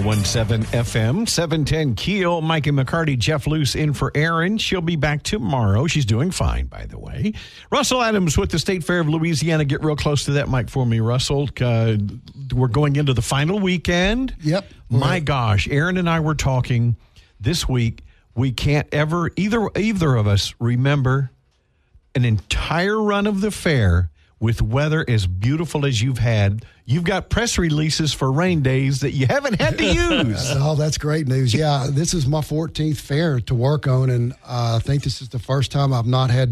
91.7 FM, 710 Keel. Mike and McCarty, Jeff Luce in for Erin. She'll be back tomorrow. She's doing fine, by the way. Russell Adams with the State Fair of Louisiana. Get real close to that mic for me, Russell. We're going into the final weekend. Yep. My gosh, Erin and I were talking this week. We can't ever, either of us, remember an entire run of the fair with weather as beautiful as you've had. You've got press releases for rain days that you haven't had to use. Oh, that's great news. Yeah, this is my 14th fair to work on, and I think this is the first time I've not had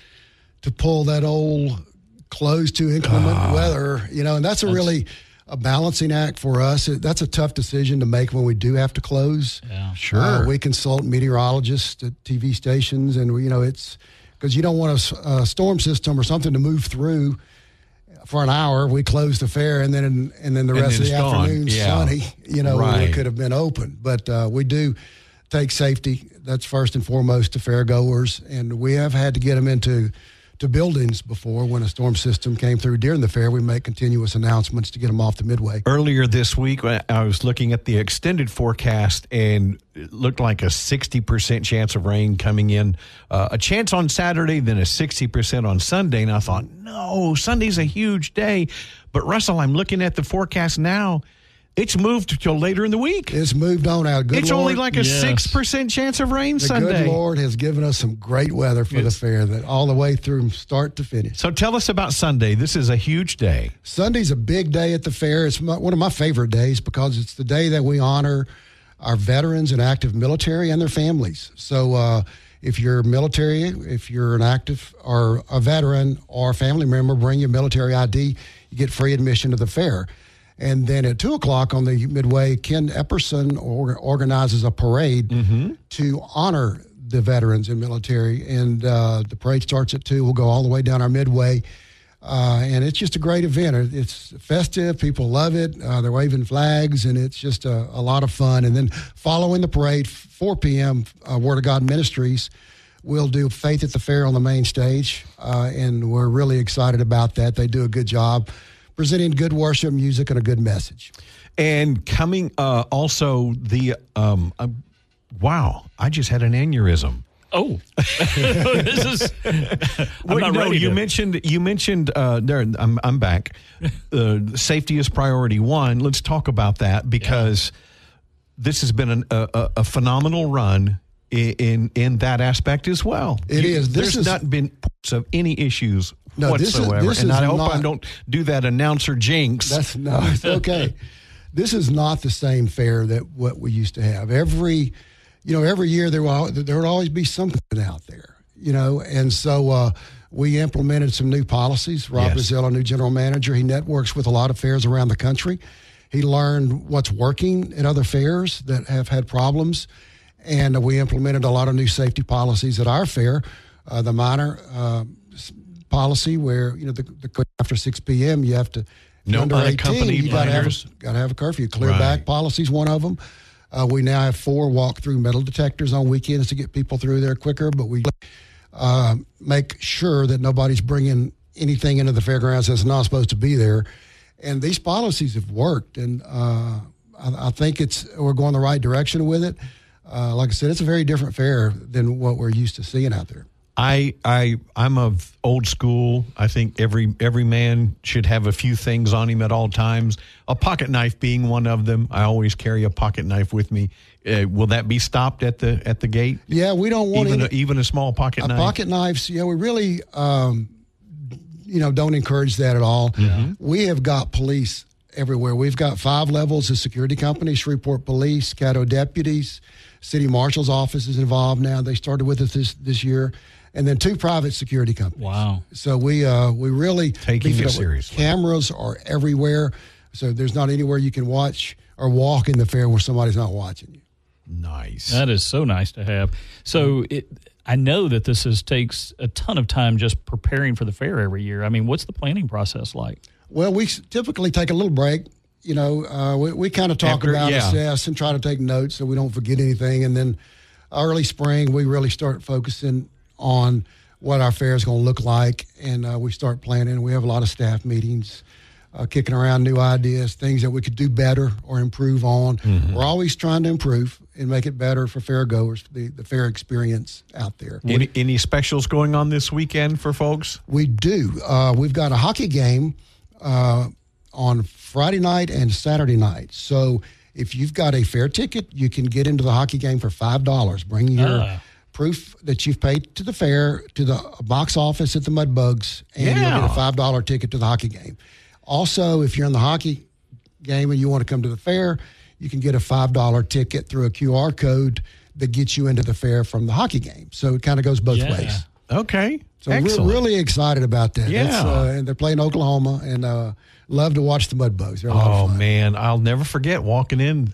to pull that old close to inclement weather, and that's really a balancing act for us. That's a tough decision to make when we do have to close. Yeah, sure. We consult meteorologists at TV stations, and it's because you don't want a storm system or something to move through for an hour. We close the fair, and then the rest of the afternoon sunny. Right. It could have been open, but we do take safety. That's first and foremost to fair goers, and we have had to get them into buildings before. When a storm system came through during the fair, we make continuous announcements to get them off the midway. Earlier this week, I was looking at the extended forecast, and it looked like a 60% chance of rain coming in. A chance on Saturday, then a 60% on Sunday. And I thought, no, Sunday's a huge day. But, Russell, I'm looking at the forecast now. It's moved till later in the week. It's moved on out. It's Lord, only like a 6% chance of rain Sunday. The good Lord has given us some great weather for the fair, that all the way through start to finish. So tell us about Sunday. This is a huge day. Sunday's a big day at the fair. It's one of my favorite days because it's the day that we honor our veterans and active military and their families. So if you're military, if you're an active or a veteran or a family member, bring your military ID. You get free admission to the fair. And then at 2 o'clock on the midway, Ken Epperson organizes a parade to honor the veterans and military. And the parade starts at 2. We'll go all the way down our midway. And it's just a great event. It's festive. People love it. They're waving flags, and it's just a lot of fun. And then following the parade, 4 p.m., Word of God Ministries will do Faith at the Fair on the main stage. And we're really excited about that. They do a good job presenting good worship music and a good message. And coming also the wow, I just had an aneurysm. Oh, this is. I'm not ready. You mentioned there. I'm back. Safety is priority one. Let's talk about that, because this has been a phenomenal run in that aspect as well. It is. There's not been of any issues whatsoever. This and is I hope I don't do that announcer jinx. It's okay. This is not the same fair that what we used to have. Every year there would always be something out there, and so we implemented some new policies. Rob Brazil, our new general manager, he networks with a lot of fairs around the country. He learned what's working at other fairs that have had problems, and we implemented a lot of new safety policies at our fair. The minor policy where after 6 p.m. you have to no unaccompanied you got to have a curfew. Clear back policy is one of them. We now have 4 walk-through metal detectors on weekends to get people through there quicker, but we make sure that nobody's bringing anything into the fairgrounds that's not supposed to be there. And these policies have worked, and I think we're going the right direction with it. Like I said, it's a very different fair than what we're used to seeing out there. I'm of old school. I think every man should have a few things on him at all times. A pocket knife being one of them. I always carry a pocket knife with me. Will that be stopped at the gate? Yeah, we don't want even a small pocket knife. Pocket knives. Yeah, we really don't encourage that at all. Mm-hmm. We have got police everywhere. We've got 5 levels of security companies: Shreveport Police, Caddo deputies, City Marshal's office is involved now. They started with us this year. And then 2 private security companies. Wow. So we really taking it seriously. Cameras are everywhere. So there's not anywhere you can watch or walk in the fair where somebody's not watching you. Nice. That is so nice to have. So I know that this takes a ton of time just preparing for the fair every year. I mean, what's the planning process like? Well, we typically take a little break. We kind of talk about assess and try to take notes so we don't forget anything. And then early spring, we really start focusing on what our fair is going to look like, and we start planning. We have a lot of staff meetings kicking around new ideas, things that we could do better or improve on. We're always trying to improve and make it better for fair goers, the fair experience out there. Any specials going on this weekend for folks? We do. We've got a hockey game on Friday night and Saturday night. So if you've got a fair ticket, you can get into the hockey game for $5. Bring your proof that you've paid to the fair to the box office at the Mudbugs, and you'll get a $5 ticket to the hockey game. Also, if you're in the hockey game and you want to come to the fair, you can get a $5 ticket through a QR code that gets you into the fair from the hockey game. So it kind of goes both ways. Okay. So we're really excited about that. Yeah. And they're playing Oklahoma, and love to watch the Mudbugs. They're a lot of fun. Man, I'll never forget walking in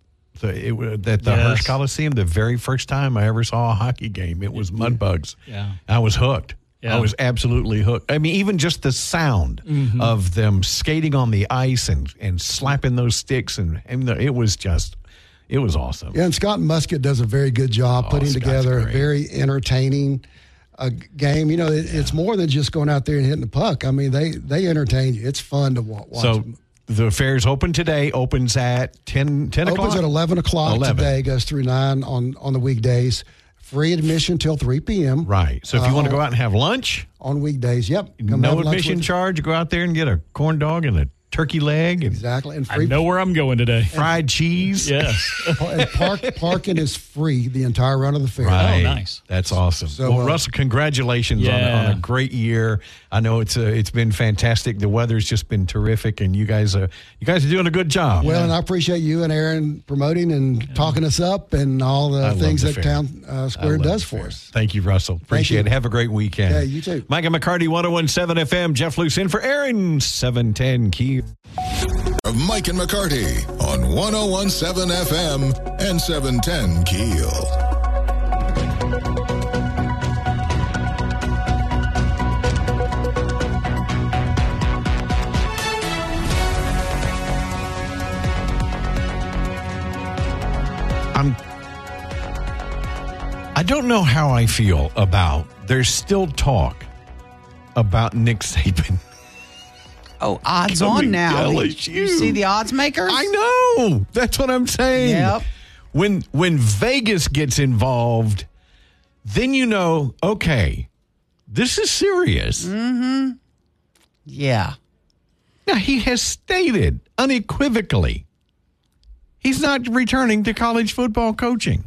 at the Hirsch Coliseum the very first time I ever saw a hockey game. It was Mudbugs. Yeah. I was hooked. Yeah. I was absolutely hooked. I mean, even just the sound of them skating on the ice and slapping those sticks, and it was awesome. Yeah, and Scott Musket does a very good job putting Scott's together great. a very entertaining game. You know, it's more than just going out there and hitting the puck. I mean, they entertain you. It's fun to watch. So the fair's open today. Opens at 10 o'clock? Opens at 11 o'clock 11. today. Goes through 9 on the weekdays. Free admission till 3 p.m. Right. So if you want to go out and have lunch, on weekdays, yep. Come have no lunch admission with us. charge. Go out there and get a corn dog and a turkey leg and Exactly. And I free know where I'm going today. fried cheese. Yes. and parking is free the entire run of the fair. Right. Oh, nice. That's awesome. So, well, Russell, congratulations on a great year. I know it's been fantastic. The weather's just been terrific, and you guys are doing a good job. Well, and I appreciate you and Aaron promoting and talking us up and all the things that fair. Town Square does for us. Thank you, Russell. Appreciate you. it. Have a great weekend. Yeah, you too. Mike and McCarty, 101.7 FM. Jeff Luce in for Aaron, 710 Key. Of Mike and McCarty on 101.7 FM and 710 Keel. I don't know how I feel about, there's still talk about Nick Saban. Oh, odds Coming on now. to You LSU. see the odds makers? I know. That's what I'm saying. Yep. When Vegas gets involved, then you know, okay, this is serious. Yeah. Now, he has stated unequivocally he's not returning to college football coaching.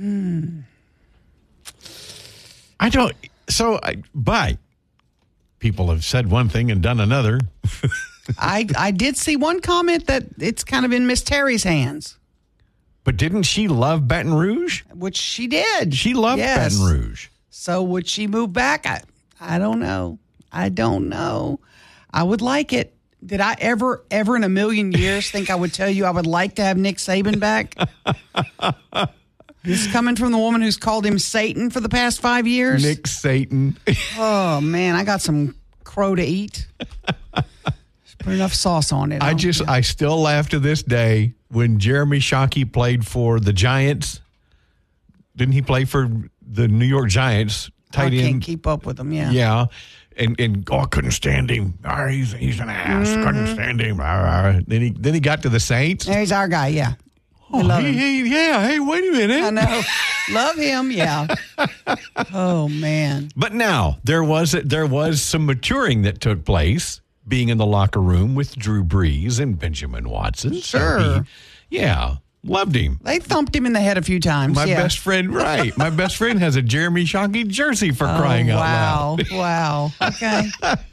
But people have said one thing and done another. I did see one comment that it's kind of in Miss Terry's hands, But didn't she love Baton Rouge? which she did. She loved Yes. Baton Rouge. So would she move back? I don't know. I don't know. I would like it. Did I ever in a million years think I would tell you I would like to have Nick Saban back? This is coming from the woman who's called him Satan for the past 5 years. Nick Satan. Oh, man, I got some crow to eat. Just put enough sauce on it. I still laugh to this day when Jeremy Shockey played for the Giants. Didn't he play for the New York Giants? I Tight can't end. keep up with them, yeah. Yeah. And I couldn't stand him. He's an ass. Couldn't stand him. Then he got to the Saints. There's our guy, yeah. Oh, love him. Hey, wait a minute. I know. Love him, yeah. Oh, man. But now there was some maturing that took place, being in the locker room with Drew Brees and Benjamin Watson. Sure. Loved him. They thumped him in the head a few times, My yeah. best friend, right? My best friend has a Jeremy Shockey jersey for crying out loud. Wow. Okay.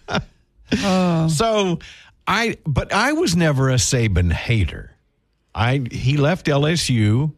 So, but I was never a Saban hater. He left LSU.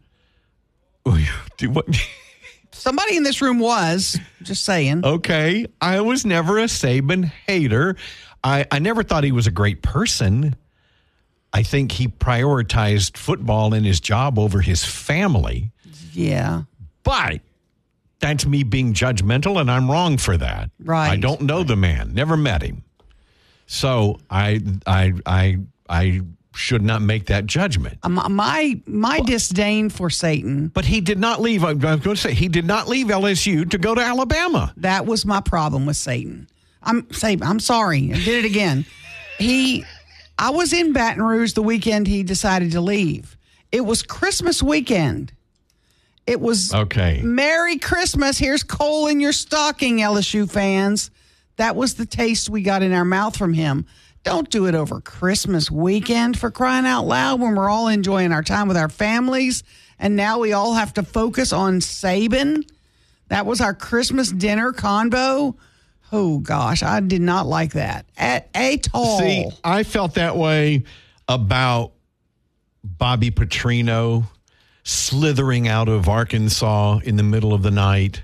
Somebody in this room was, just saying. Okay, I was never a Saban hater. I never thought he was a great person. I think he prioritized football and his job over his family. Yeah. But that's me being judgmental, and I'm wrong for that. Right. I don't know the man, never met him. So I should not make that judgment. My disdain for Satan, But he did not leave. I'm going to say he did not leave LSU to go to Alabama. that was my problem with Satan. I'm sorry. I did it again. I was in Baton Rouge the weekend he decided to leave. It was Christmas weekend. It was Okay. Merry Christmas. Here's coal in your stocking, LSU fans. That was the taste we got in our mouth from him. Don't do it over Christmas weekend, for crying out loud, when we're all enjoying our time with our families. And now we all have to focus on Saban. That was our Christmas dinner convo. Oh, gosh, I did not like that at all. See, I felt that way about Bobby Petrino slithering out of Arkansas in the middle of the night.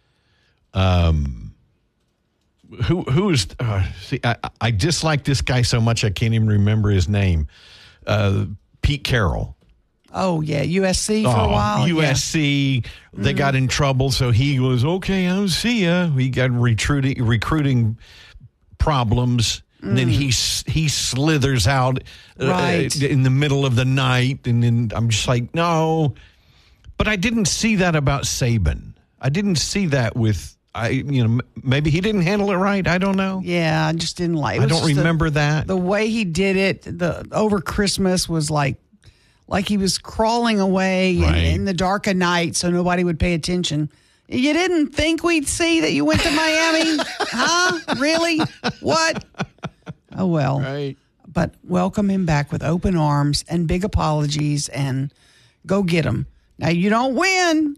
Who is? See, I dislike this guy so much I can't even remember his name. Pete Carroll. Oh, yeah, USC for a while. USC, they got in trouble, so he was, okay, I'll see ya. He got recruiting problems, and then he slithers out Right. in the middle of the night, and then I'm just like, no. But I didn't see that about Saban. I didn't see that with, maybe he didn't handle it right. I don't know. Yeah, I just didn't like it. I don't remember that. The way he did it over Christmas was like he was crawling away in the dark of night so nobody would pay attention. You didn't think we'd see that you went to Miami? Huh? Really? What? Oh, well. Right. But welcome him back with open arms and big apologies, and go get him. Now, you don't win.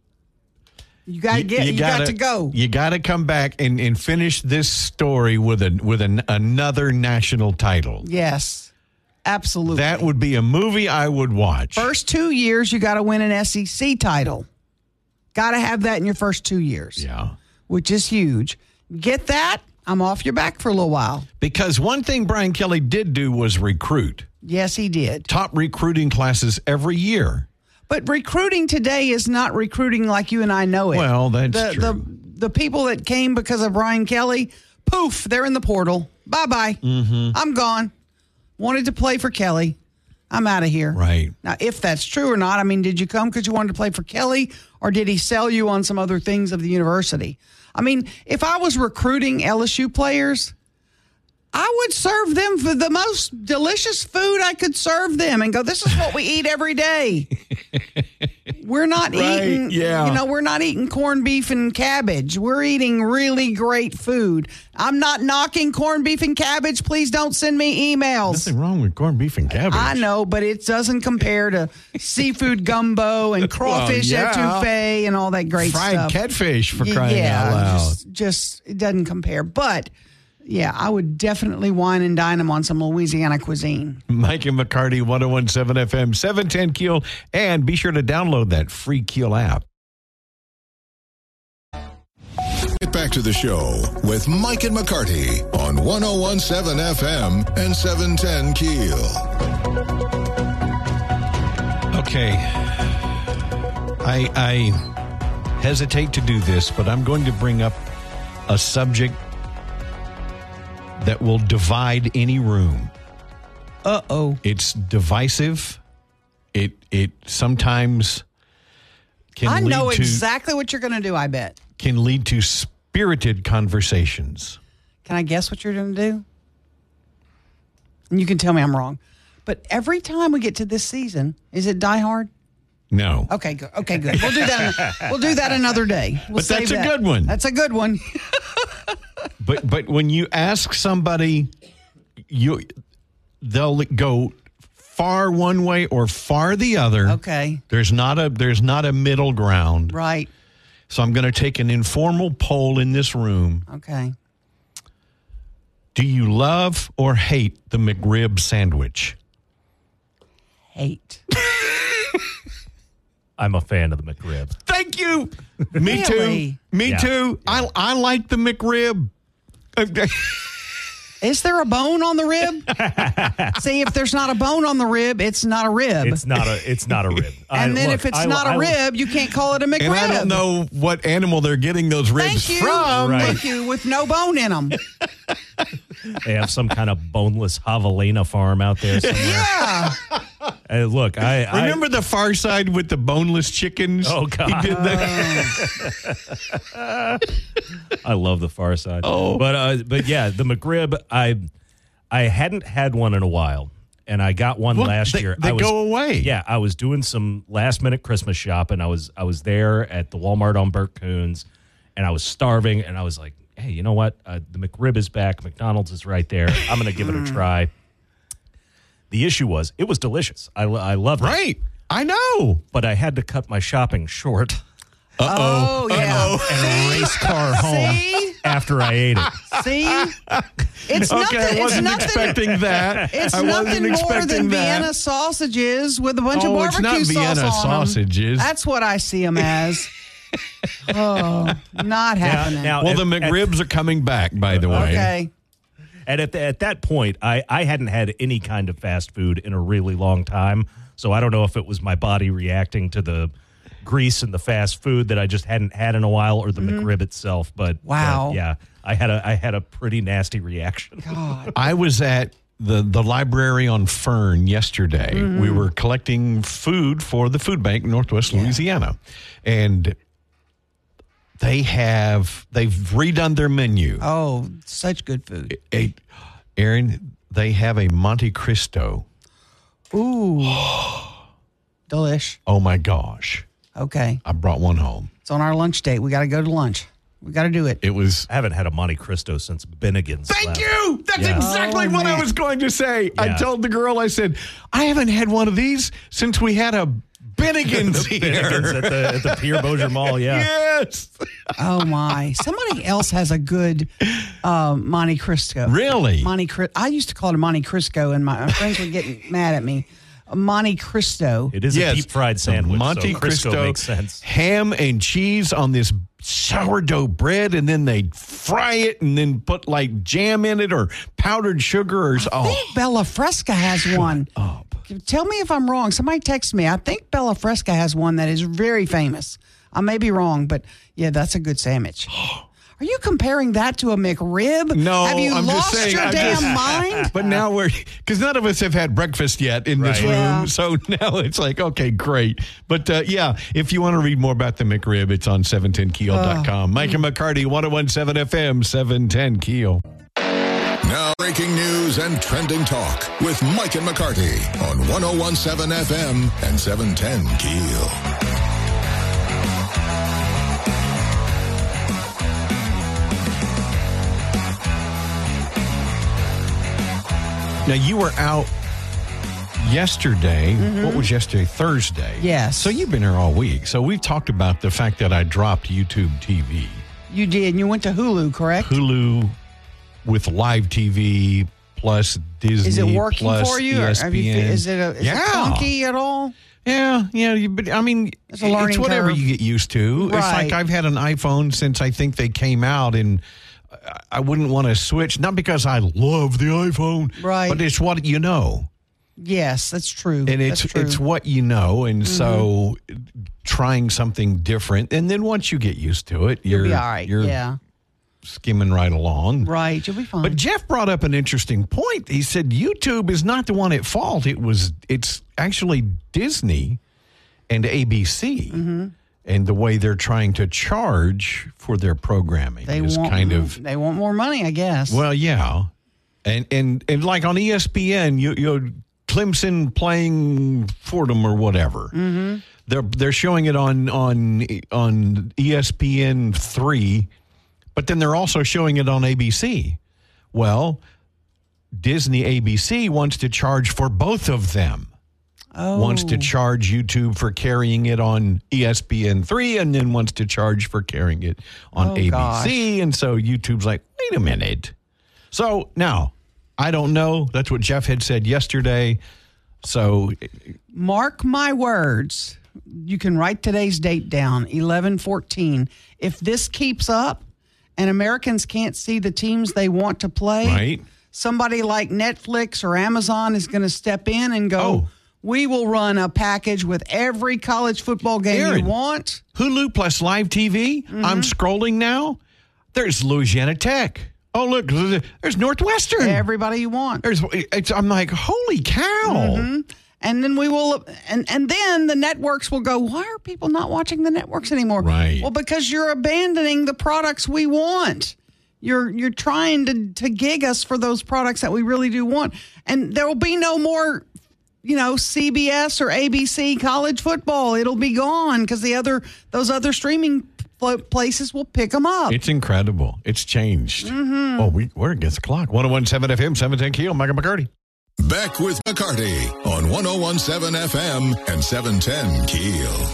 You got to go. You got to come back and finish this story with another national title. Yes. Absolutely. That would be a movie I would watch. First 2 years, you got to win an SEC title. Got to have that in your first 2 years. Yeah. Which is huge. Get that, I'm off your back for a little while. Because one thing Brian Kelly did do was recruit. Yes, he did. Top recruiting classes every year. But recruiting today is not recruiting like you and I know it. Well, that's true. The people that came because of Brian Kelly, poof, they're in the portal. Bye-bye. Mm-hmm. I'm gone. Wanted to play for Kelly. I'm out of here. Right. Now, if that's true or not, I mean, did you come because you wanted to play for Kelly, or did he sell you on some other things of the university? I mean, if I was recruiting LSU players, I would serve them for the most delicious food I could serve them and go, this is what we eat every day. We're not eating, we're not eating corned beef and cabbage. We're eating really great food. I'm not knocking corned beef and cabbage. Please don't send me emails. Nothing wrong with corned beef and cabbage. I know, but it doesn't compare to seafood gumbo and crawfish etouffee and all that great Fried stuff. catfish, for crying out loud. Just it doesn't compare. But yeah, I would definitely wine and dine them on some Louisiana cuisine. Mike and McCarty, 101.7 FM, 710 Keel, and be sure to download that free Keel app. Get back to the show with Mike and McCarty on 101.7 FM and 710 Keel. Okay. I hesitate to do this, but I'm going to bring up a subject that will divide any room. Uh-oh. It's divisive. It sometimes can I know lead to, exactly what you're going to do, I bet. can lead to spirited conversations. Can I guess what you're going to do? And you can tell me I'm wrong. But every time we get to this season, is it Die Hard? No. Okay, good. Okay, good. We'll do that another day. We'll But that's save a that. good one. That's a good one. But when you ask somebody, they'll go far one way or far the other. Okay. There's not a middle ground. Right. So I'm going to take an informal poll in this room. Okay. Do you love or hate the McRib sandwich? Hate. I'm a fan of the McRib. Thank you. Me Really? too. Me Yeah. too. I like the McRib. Is there a bone on the rib? See, if there's not a bone on the rib, it's not a rib. It's not a rib. and then if it's not a rib, you can't call it a McRib. And I don't know what animal they're getting those ribs Thank you. from. Right. Thank you. With no bone in them. They have some kind of boneless javelina farm out there somewhere. Yeah. Hey, look, I Remember the Far Side with the boneless chickens? Oh, God. He did that. I love the Far Side. Oh. But yeah, the McRib, I I hadn't had one in a while, and I got one last year. They go away. Yeah, I was doing some last-minute Christmas shopping. I was there at the Walmart on Burt Coons, and I was starving, and I was like, hey, you know what? The McRib is back. McDonald's is right there. I'm going to give it a try. The issue was, it was delicious. I loved it. Right. I know. But I had to cut my shopping short. Oh, yeah. And race car home after I ate it. See? It's nothing. I wasn't it's nothing, expecting that. It's I nothing wasn't more expecting than that. Vienna sausages with a bunch of Oh, barbecue it's not sauce Vienna on sausages. them. That's what I see them as. Oh, not happening. Now, Well, the McRibs are coming back, by the way. Okay. And at that point, I hadn't had any kind of fast food in a really long time. So I don't know if it was my body reacting to the grease and the fast food that I just hadn't had in a while, or the McRib itself. But Wow. yeah, I had a pretty nasty reaction. God. I was at the library on Fern yesterday. We were collecting food for the food bank in Northwest Louisiana. And they've redone their menu. Oh, such good food. Aaron, they have a Monte Cristo. Ooh. Delish. Oh my gosh. Okay. I brought one home. It's on our lunch date. We got to go to lunch. We got to do it. It was. I haven't had a Monte Cristo since Bennigan's. Thank you. That's Yeah. exactly Oh, what I man. was going to say. I Yeah. told the girl, I said, I haven't had one of these since we had a Bennigan's here. Bennigan's at the Pierre Bossier Mall, yeah. Yes. Oh, my. Somebody else has a good Monte Cristo. Really? I used to call it a Monte Cristo, and my friends would get mad at me. A Monte Cristo. It is a deep fried sandwich. Monte so Cristo makes sense. ham and cheese on this sourdough bread, and then they fry it and then put like jam in it or powdered sugar or I think Bella Fresca has one. Tell me if I'm wrong. Somebody text me. I think Bella Fresca has one that is very famous. I may be wrong, but yeah, that's a good sandwich. Are you comparing that to a McRib? No, have you I'm lost just saying. your damn mind? But now because none of us have had breakfast yet in this Right. room, Yeah. so now it's like, okay, great. But yeah, if you want to read more about the McRib, it's on 710keel.com. Mike and McCarty, 101.7 FM, 710 Keel. Now, breaking news and trending talk with Mike and McCarty on 101.7 FM and 710 Keel. Now, you were out yesterday. What was yesterday? Thursday. Yes. So you've been here all week. So we've talked about the fact that I dropped YouTube TV. You did. And you went to Hulu, correct? Hulu with live TV plus Disney. Is it working plus for you? Or ESPN. have you is it Yeah. clunky at all? Yeah. But I mean, It's a learning whatever curve. you get used to. It's Right. like I've had an iPhone since I think they came out, and I wouldn't want to switch. Not because I love the iPhone, Right. But it's what you know. Yes, that's true. And That's true. it's what you know, and so trying something different, and then once you get used to it, You'll be all right. you're Yeah. skimming right along. Right. You'll be fine. But Jeff brought up an interesting point. He said YouTube is not the one at fault. It's actually Disney and ABC, and the way they're trying to charge for their programming is kind of they want more money, I guess. well, yeah, and like on ESPN, you Clemson playing Fordham or whatever. They're showing it on ESPN 3, but then they're also showing it on ABC. Well, Disney ABC wants to charge for both of them. Wants to charge YouTube for carrying it on ESPN 3 and then wants to charge for carrying it on ABC. gosh. And so YouTube's like, wait a minute. So now, I don't know. That's what Jeff had said yesterday. So Mark my words. You can write today's date down, 11/14. If this keeps up and Americans can't see the teams they want to play, Right. somebody like Netflix or Amazon is going to step in and go, Oh. we will run a package with every college football game Aaron. you want. Hulu plus live TV. I'm scrolling now. There's Louisiana Tech. Oh, look, there's Northwestern. Everybody you want. I'm like, holy cow. And then we will, and then the networks will go, why are people not watching the networks anymore? Right. Well, because you're abandoning the products we want. You're trying to gig us for those products that we really do want. And there will be no more, CBS or ABC college football. It'll be gone because those other streaming places will pick them up. It's incredible. It's changed. Mm-hmm. Oh, we're against the clock. 101.7 FM, 710 Keel, Michael McCarty. Back with McCarty on 101.7 FM and 710 Keel.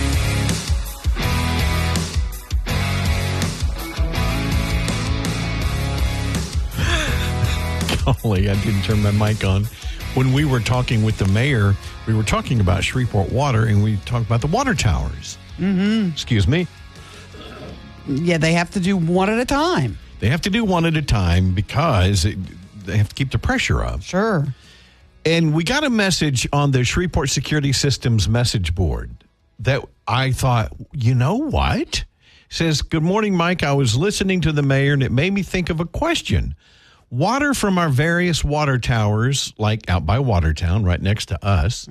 Golly, I didn't turn my mic on. When we were talking with the mayor, we were talking about Shreveport Water, and we talked about the water towers. Mm-hmm. Excuse me. Yeah, they have to do one at a time. They have to do one at a time because they have to keep the pressure up. Sure. And we got a message on the Shreveport Security Systems message board that I thought, you know what? It says, "Good morning, Mike. I was listening to the mayor, and it made me think of a question. Water from our various water towers, like out by Watertown, right next to us,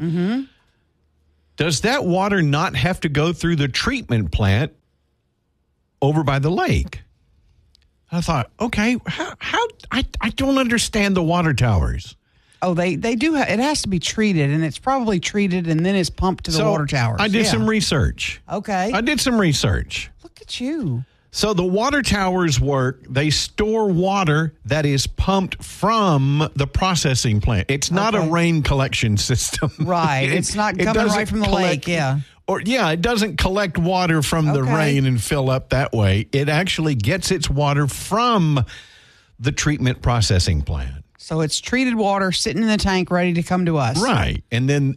does that water not have to go through the treatment plant over by the lake?" I thought, okay, how I don't understand the water towers. Oh, they do. It has to be treated, and it's probably treated, and then it's pumped to the water towers. I did some research. Okay. I did some research. Look at you. So the water towers work. They store water that is pumped from the processing plant. It's not a rain collection system. Right. It's not coming right from the lake. Yeah. It doesn't collect water from the rain and fill up that way. It actually gets its water from the treatment processing plant. So it's treated water sitting in the tank ready to come to us. Right. And then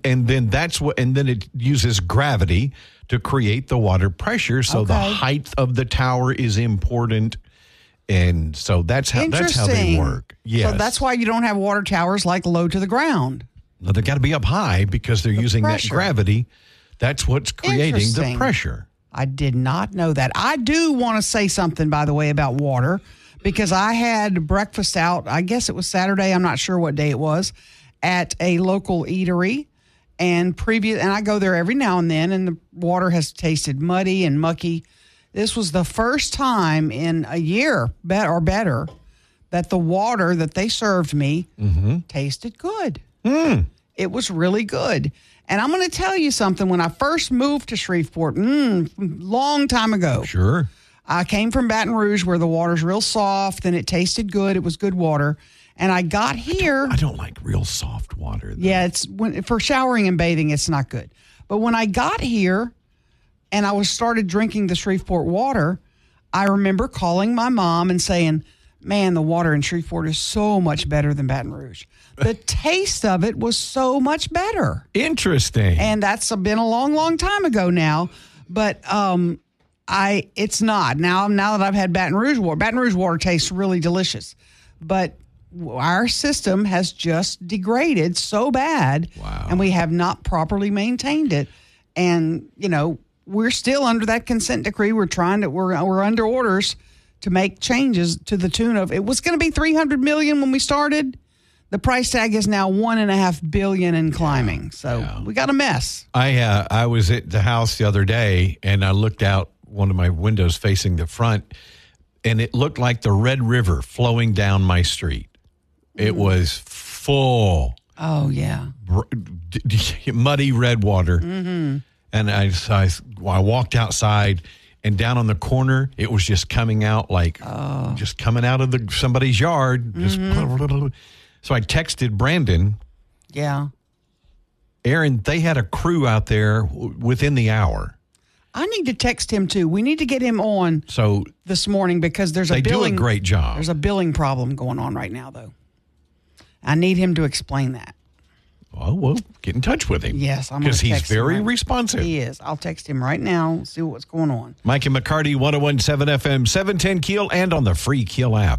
it uses gravity to create the water pressure. So the height of the tower is important. And so that's how they work. Yes. So that's why you don't have water towers like low to the ground. No, they've got to be up high because they're using that gravity. That's what's creating the pressure. I did not know that. I do want to say something, by the way, about water, because I had breakfast out, I guess it was Saturday, I'm not sure what day it was, at a local eatery. And I go there every now and then, and the water has tasted muddy and mucky. This was the first time in a year or better that the water that they served me tasted good. It was really good. And I'm going to tell you something. When I first moved to Shreveport, long time ago. Sure. I came from Baton Rouge where the water's real soft and it tasted good. It was good water. And I got here. I don't like real soft water, though. Yeah, for showering and bathing, it's not good. But when I got here and I started drinking the Shreveport water, I remember calling my mom and saying, "Man, the water in Shreveport is so much better than Baton Rouge." The taste of it was so much better. Interesting. And that's been a long, long time ago now. But it's not. Now that I've had Baton Rouge water tastes really delicious. But our system has just degraded so bad. Wow. And we have not properly maintained it. And, we're still under that consent decree. We're under orders to make changes to the tune of, it was going to be $300 million when we started. The price tag is now $1.5 billion and climbing. So we got a mess. I was at the house the other day, and I looked out one of my windows facing the front, and it looked like the Red River flowing down my street. It was full. Oh, yeah. Muddy red water. Mm-hmm. And I walked outside, and down on the corner, it was just coming out just coming out of somebody's yard. So I texted Brandon. Yeah. Aaron, they had a crew out there within the hour. I need to text him, too. We need to get him on this morning because they do a great job. There's a billing problem going on right now, though. I need him to explain that. Oh, well, get in touch with him. Yes, I'm going to text him. Because he's very responsive. He is. I'll text him right now, see what's going on. Mike and McCarty, 101.7 FM, 710 Keel, and on the free Keel app.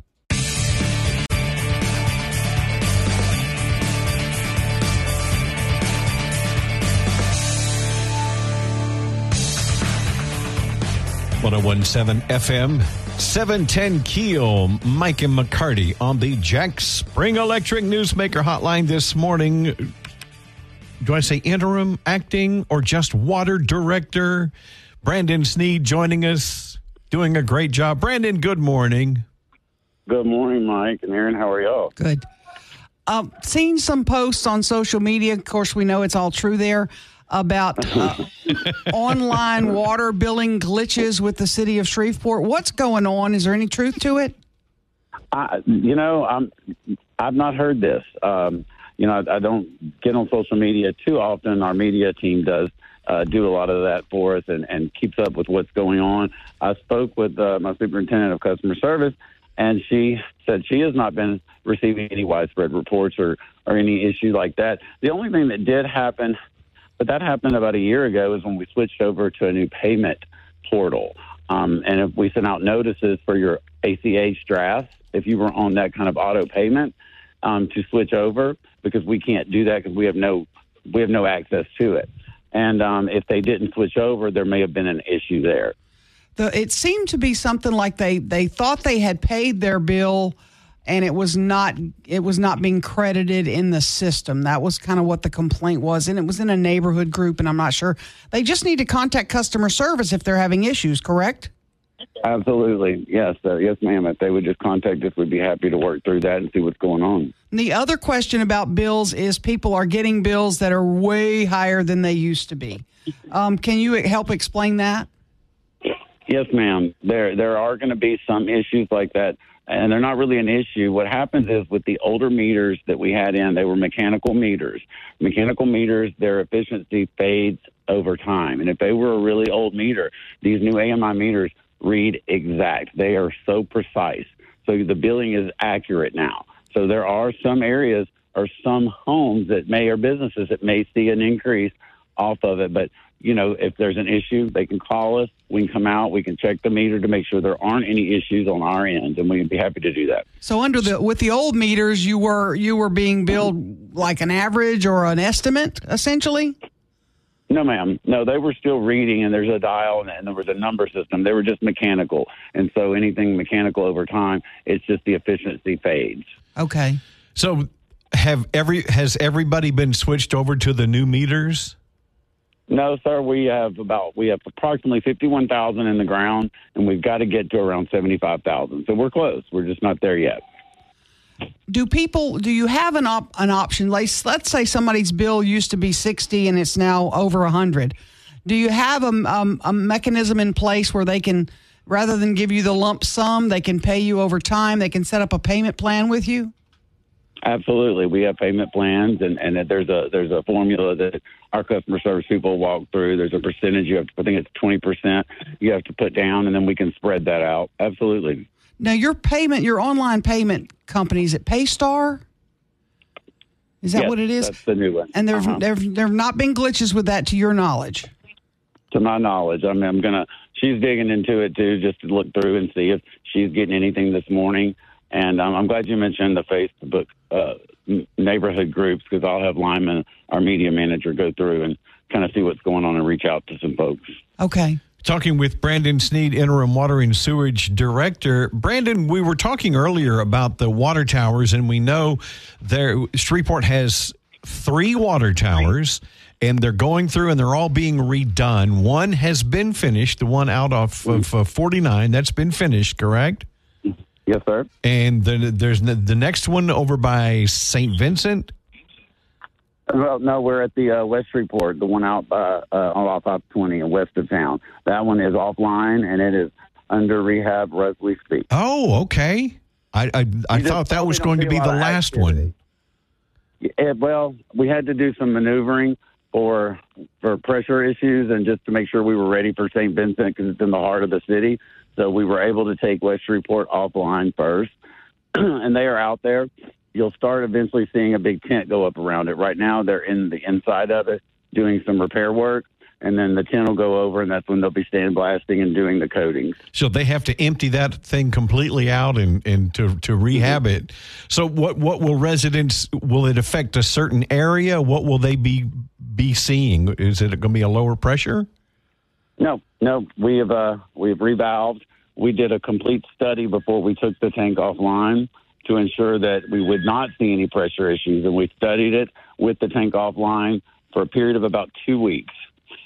.107 FM, 710 Keel, Mike and McCarty on the Jack Spring Electric Newsmaker hotline this morning. Do I say interim acting or just water director? Brandon Sneed joining us, doing a great job. Brandon, good morning. Good morning, Mike and Aaron. How are y'all? Good. Seen some posts on social media. Of course, we know it's all true there about online water billing glitches with the city of Shreveport. What's going on? Is there any truth to it? I've not heard this. I don't get on social media too often. Our media team does do a lot of that for us and keeps up with what's going on. I spoke with my superintendent of customer service, and she said she has not been receiving any widespread reports or any issue like that. The only thing that did happen, but that happened about a year ago, is when we switched over to a new payment portal. And if we sent out notices for your ACH drafts, if you were on that kind of auto payment, to switch over, because we can't do that because we have no access to it. And if they didn't switch over, there may have been an issue there. It seemed to be something like they thought they had paid their bill, and it was not being credited in the system. That was kind of what the complaint was, and it was in a neighborhood group, and I'm not sure. They just need to contact customer service if they're having issues, correct? Absolutely. Yes. Yes, ma'am. If they would just contact us, we'd be happy to work through that and see what's going on. The other question about bills is people are getting bills that are way higher than they used to be. Can you help explain that? Yes, ma'am. There are going to be some issues like that, and they're not really an issue. What happens is with the older meters that we had in, they were mechanical meters. Mechanical meters, their efficiency fades over time. And if they were a really old meter, these new AMI meters read exact. They are so precise. So the billing is accurate now. So there are some areas or some homes or businesses that may see an increase off of it. But, if there's an issue, they can call us. We can come out. We can check the meter to make sure there aren't any issues on our end, and we'd be happy to do that. So with the old meters, you were being billed like an average or an estimate, essentially? No, ma'am. No, they were still reading, and there's a dial, and there was a number system. They were just mechanical. And so anything mechanical over time, it's just the efficiency fades. Okay. So has everybody been switched over to the new meters? No, sir. We have approximately 51,000 in the ground, and we've got to get to around 75,000. So we're close. We're just not there yet. Do you have an option? Let's say somebody's bill used to be 60 and it's now over 100. Do you have a mechanism in place where they can, rather than give you the lump sum, they can pay you over time? They can set up a payment plan with you? Absolutely. We have payment plans, and there's a formula that our customer service people walk through. There's a percentage I think it's 20% you have to put down, and then we can spread that out. Absolutely. Now, your online payment company, is it Paystar? Is that what it is? That's the new one. And there have not been glitches with that, to your knowledge? To my knowledge. I mean, she's digging into it, too, just to look through and see if she's getting anything this morning. And I'm glad you mentioned the Facebook neighborhood groups, because I'll have Lyman, our media manager, go through and kind of see what's going on and reach out to some folks. Okay. Talking with Brandon Sneed, Interim Water and Sewage Director. Brandon, we were talking earlier about the water towers, and we know Shreveport has 3 water towers, and they're going through and they're all being redone. One has been finished, the one out of 49, that's been finished, correct? Yes, sir. And there's the next one over by St. Vincent? Well, no, we're at the West Shreveport, the one out off I-20 and west of town. That one is offline, and it is under rehab as we speak. Oh, okay. I thought that was going to be the last one. Yeah, well, we had to do some maneuvering for pressure issues and just to make sure we were ready for St. Vincent, because it's in the heart of the city. So we were able to take West Shreveport offline first, and they are out there. You'll start eventually seeing a big tent go up around it. Right now, they're in the inside of it doing some repair work, and then the tent will go over, and that's when they'll be sandblasting and doing the coatings. So they have to empty that thing completely out and to rehab it. So what will residents, will it affect a certain area? What will they be seeing? Is it going to be a lower pressure? No. We have revalved. We did a complete study before we took the tank offline to ensure that we would not see any pressure issues, and we studied it with the tank offline for a period of about 2 weeks.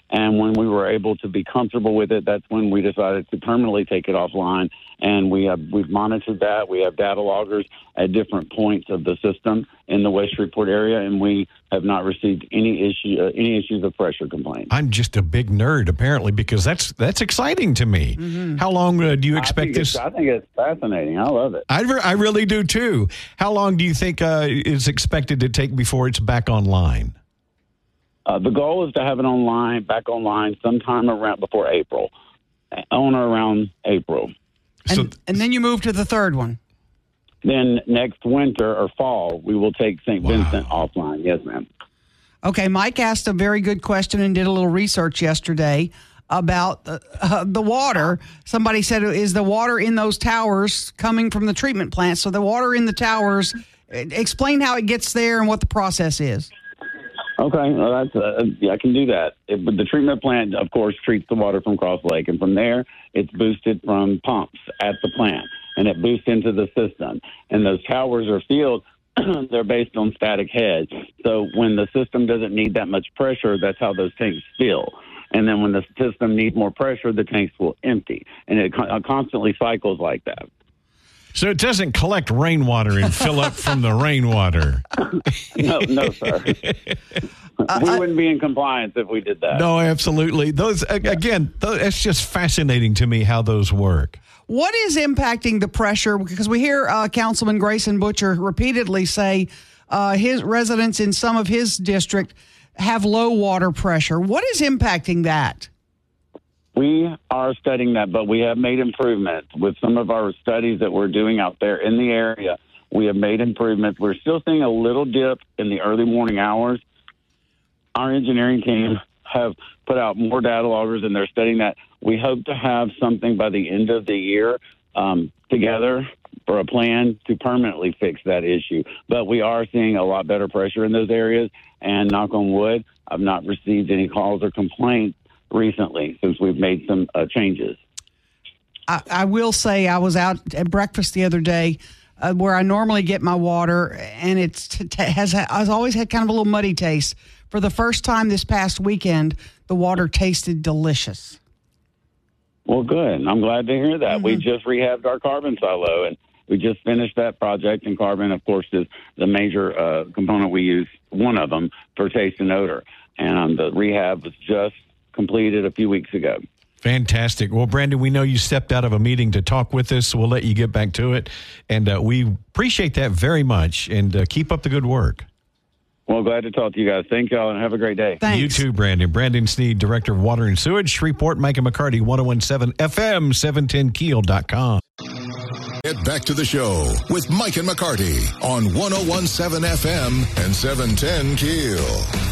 And when we were able to be comfortable with it, that's when we decided to permanently take it offline. And we've monitored that. We have data loggers at different points of the system in the West Shreveport area, and we have not received any issues of pressure complaints. I'm just a big nerd, apparently, because that's exciting to me. Mm-hmm. How long do you expect this? I think it's fascinating. I love it. I really do, too. How long do you think is expected to take before it's back online? The goal is to have it back online sometime around before April, on or around April. And then you move to the third one. Then next winter or fall, we will take St. Vincent offline. Yes, ma'am. Okay, Mike asked a very good question and did a little research yesterday about the water. Somebody said, is the water in those towers coming from the treatment plant? So the water in the towers, explain how it gets there and what the process is. Okay, well, I can do that. But the treatment plant, of course, treats the water from Cross Lake, and from there, it's boosted from pumps at the plant, and it boosts into the system. And those towers are filled; they're based on static heads. So when the system doesn't need that much pressure, that's how those tanks fill. And then when the system needs more pressure, the tanks will empty, and it constantly cycles like that. So it doesn't collect rainwater and fill up from the rainwater. No, sir. We wouldn't be in compliance if we did that. No, absolutely. Those again, it's just fascinating to me how those work. What is impacting the pressure? Because we hear Councilman Grayson Butcher repeatedly say his residents in some of his district have low water pressure. What is impacting that? We are studying that, but we have made improvements with some of our studies that we're doing out there in the area. We have made improvements. We're still seeing a little dip in the early morning hours. Our engineering team have put out more data loggers, and they're studying that. We hope to have something by the end of the year together for a plan to permanently fix that issue. But we are seeing a lot better pressure in those areas, and knock on wood, I've not received any calls or complaints recently since we've made some changes. I will say I was out at breakfast the other day where I normally get my water, and has always had kind of a little muddy taste. For the first time this past weekend, the water tasted delicious. Well, good. I'm glad to hear that. Mm-hmm. We just rehabbed our carbon silo, and we just finished that project. And carbon, of course, is the major component we use, one of them, for taste and odor. And the rehab was just completed a few weeks ago. Fantastic. Well, Brandon, we know you stepped out of a meeting to talk with us, so we'll let you get back to it. And we appreciate that very much, and keep up the good work. Well, glad to talk to you guys. Thank y'all, and have a great day. Thanks. You too, Brandon. Brandon Sneed, Director of Water and Sewage, Shreveport, Mike and McCarty, 1017 FM, 710keel.com. Get back to the show with Mike and McCarty on 1017 FM and 710 Keel.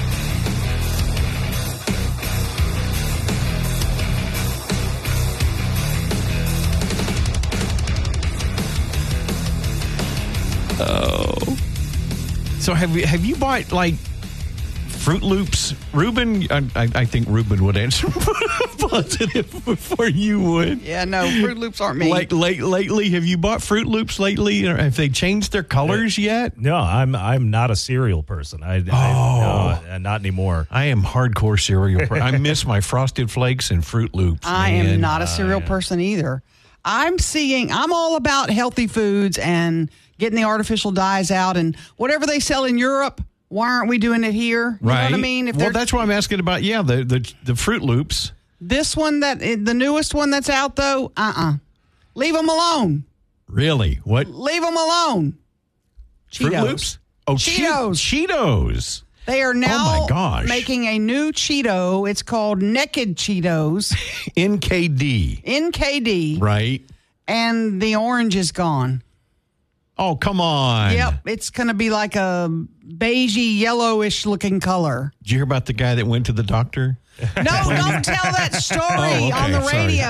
So have you bought like Fruit Loops? Ruben, I think Ruben would answer positive before you would. Yeah, no, Fruit Loops aren't me. Lately, have you bought Fruit Loops lately? Or have they changed their colors yet? No, I'm not a cereal person. No, not anymore. I am hardcore cereal. I miss my Frosted Flakes and Fruit Loops. I am not a cereal person either. I'm all about healthy foods and getting the artificial dyes out, and whatever they sell in Europe, why aren't we doing it here? You right. know what I mean? Well, that's what I'm asking about. Yeah, the Fruit Loops. This one, the newest one that's out, though, leave them alone. Really? What? Leave them alone. Cheetos. Fruit Loops? Oh, Cheetos. Cheetos. They are now making a new Cheeto. It's called Naked Cheetos. NKD. NKD. Right. And the orange is gone. Oh, come on. Yep. It's going to be like a beigey, yellowish looking color. Did you hear about the guy that went to the doctor? No, don't tell that story on the radio.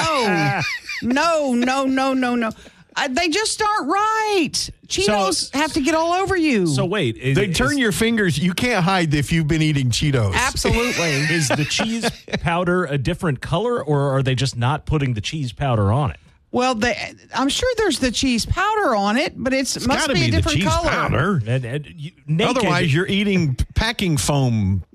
No. They just aren't right. Cheetos have to get all over you. So wait. They turn your fingers. You can't hide if you've been eating Cheetos. Absolutely. Is the cheese powder a different color, or are they just not putting the cheese powder on it? Well, I'm sure there's the cheese powder on it, but it must be a different color. Powder. Naked, otherwise, you're eating packing foam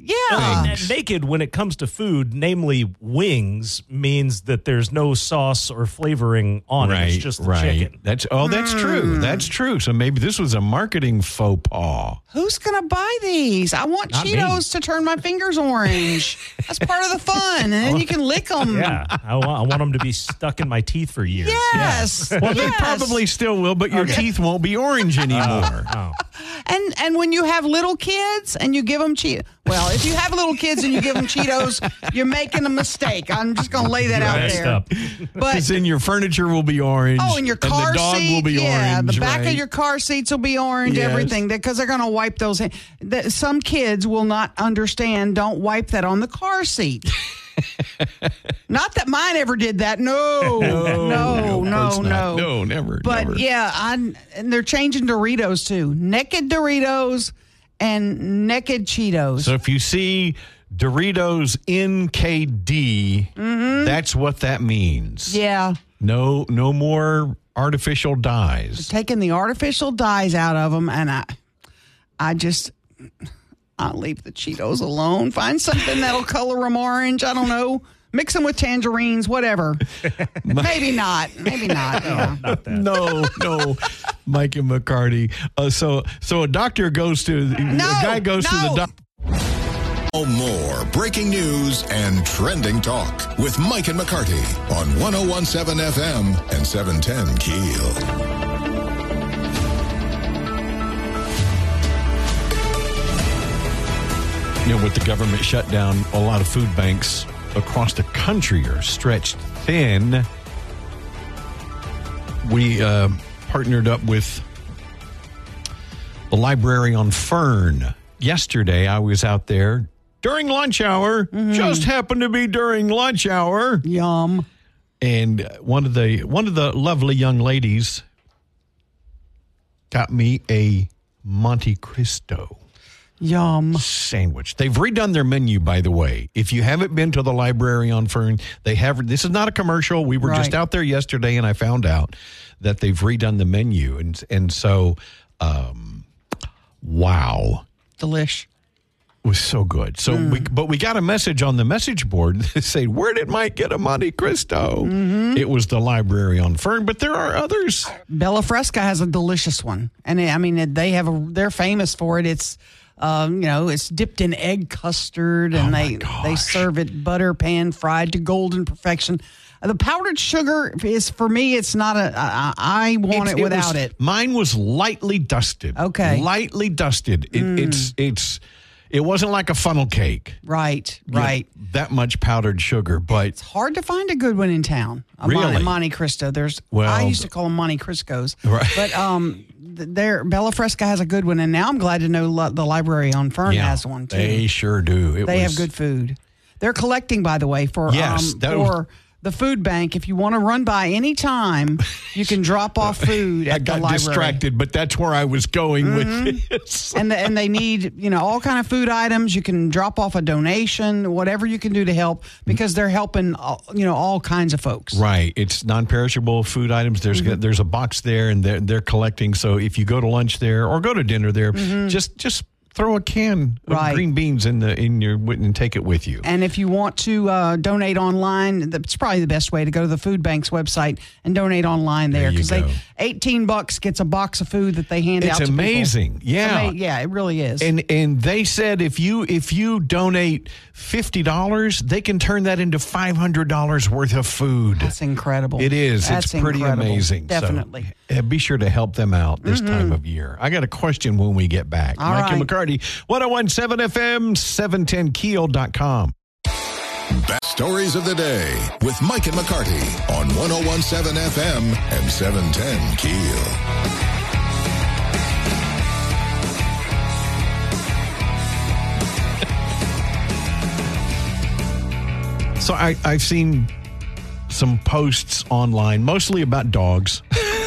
Yeah. Naked when it comes to food, namely wings, means that there's no sauce or flavoring on it. It's just the chicken. That's true. That's true. So maybe this was a marketing faux pas. Who's going to buy these? I want Not Cheetos to turn my fingers orange. That's part of the fun. And then you can lick them. Yeah, I want them to be stuck in my teeth for years. Yes. Well, they Yes. probably still will, but your teeth won't be orange anymore. Oh. And when you have little kids and you give them Cheetos, well, if you have little kids and you give them Cheetos, you're making a mistake. I'm just going to lay that out Messed there. up. But Because then your furniture will be orange. oh, and your car the dog seat, will be orange. the back right? of your car seats will be orange. Yes. Everything because they're going to wipe those. Some kids will not understand. Don't wipe that on the car seat. Not that mine ever did that. No, of course not. no. No, never. But never. yeah, and they're changing Doritos too. Naked Doritos and naked Cheetos. So if you see Doritos NKD, that's what that means. Yeah, No more artificial dyes. taking the artificial dyes out of them, and I'll leave the Cheetos alone. Find something that'll color them orange. I don't know. Mix them with tangerines, whatever. Maybe not. Yeah. No, Mike and McCarty. So a doctor goes to a guy goes to the doctor. More breaking news and trending talk with Mike and McCarty on 101.7 FM and 710 Keel. With the government shutdown, a lot of food banks across the country are stretched thin. We partnered up with the library on Fern. Yesterday, I was out there during lunch hour. Just happened to be during lunch hour. Yum. And one of the lovely young ladies got me a Monte Cristo Yum. sandwich. They've redone their menu, by the way. If you haven't been to the library on Fern, they have. This is not a commercial. We were just out there yesterday, and I found out that they've redone the menu, and so, wow, Delish. it was so good. So, we got a message on the message board that said, "Where did Mike get a Monte Cristo?" It was the library on Fern, but there are others. Bella Fresca has a delicious one, and they're famous for it. It's it's dipped in egg custard, and they serve it butter pan fried to golden perfection. The powdered sugar is, for me, it's not I want it without it. Mine was lightly dusted. Okay. Lightly dusted. It wasn't like a funnel cake. Right. That much powdered sugar, but It's hard to find a good one in town. Really? Monte Cristo. Well, I used to call them Monte Criscos. Right. But Bella Fresca has a good one, and now I'm glad to know the library on Fern has one too. They sure do. They have good food. They're collecting, by the way, for the food bank. If you want to run by any time, you can drop off food at the library. I got distracted, but that's where I was going with this. And they need, all kind of food items. You can drop off a donation, whatever you can do to help, because they're helping, all kinds of folks. Right. It's non-perishable food items. There's a box there, and they're collecting. So if you go to lunch there or go to dinner there, just throw a can of green beans in your and take it with you. And if you want to donate online, that's probably the best way to go to the food bank's website and donate online there, because $18 gets a box of food that they hand out. It's to amazing. people. Yeah, yeah, it really is. And they said if you donate $50, they can turn that into $500 worth of food. That's incredible. It is. That's it's pretty incredible. amazing. Definitely. So, be sure to help them out this time of year. I got a question when we get back. All Mike and right. McCarty, 101.7 FM, 710keel.com. Best stories of the day with Mike and McCarty on 101.7 FM and 710 Keel. So I've seen some posts online, mostly about dogs.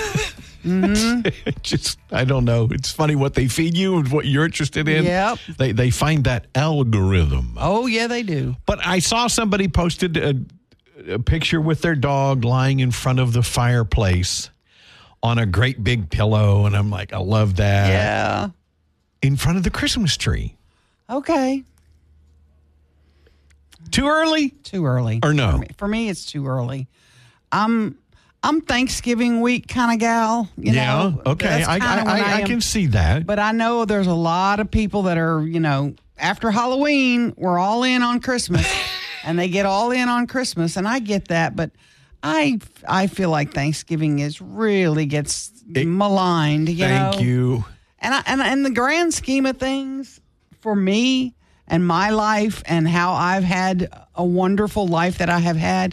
Just, I don't know. It's funny what they feed you and what you're interested in. Yep. They find that algorithm. Oh, yeah, they do. But I saw somebody posted a picture with their dog lying in front of the fireplace on a great big pillow. And I'm like, I love that. Yeah. In front of the Christmas tree. Okay. Too early? Too early. Or no? For me, it's too early. I'm Thanksgiving week kind of gal. You know? Okay. That's kinda when I am. can see that. But I know there's a lot of people that are, after Halloween, we're all in on Christmas, and they get all in on Christmas, and I get that. But I feel like Thanksgiving gets maligned. Thank you. And in the grand scheme of things, for me and my life and how I've had a wonderful life that I have had,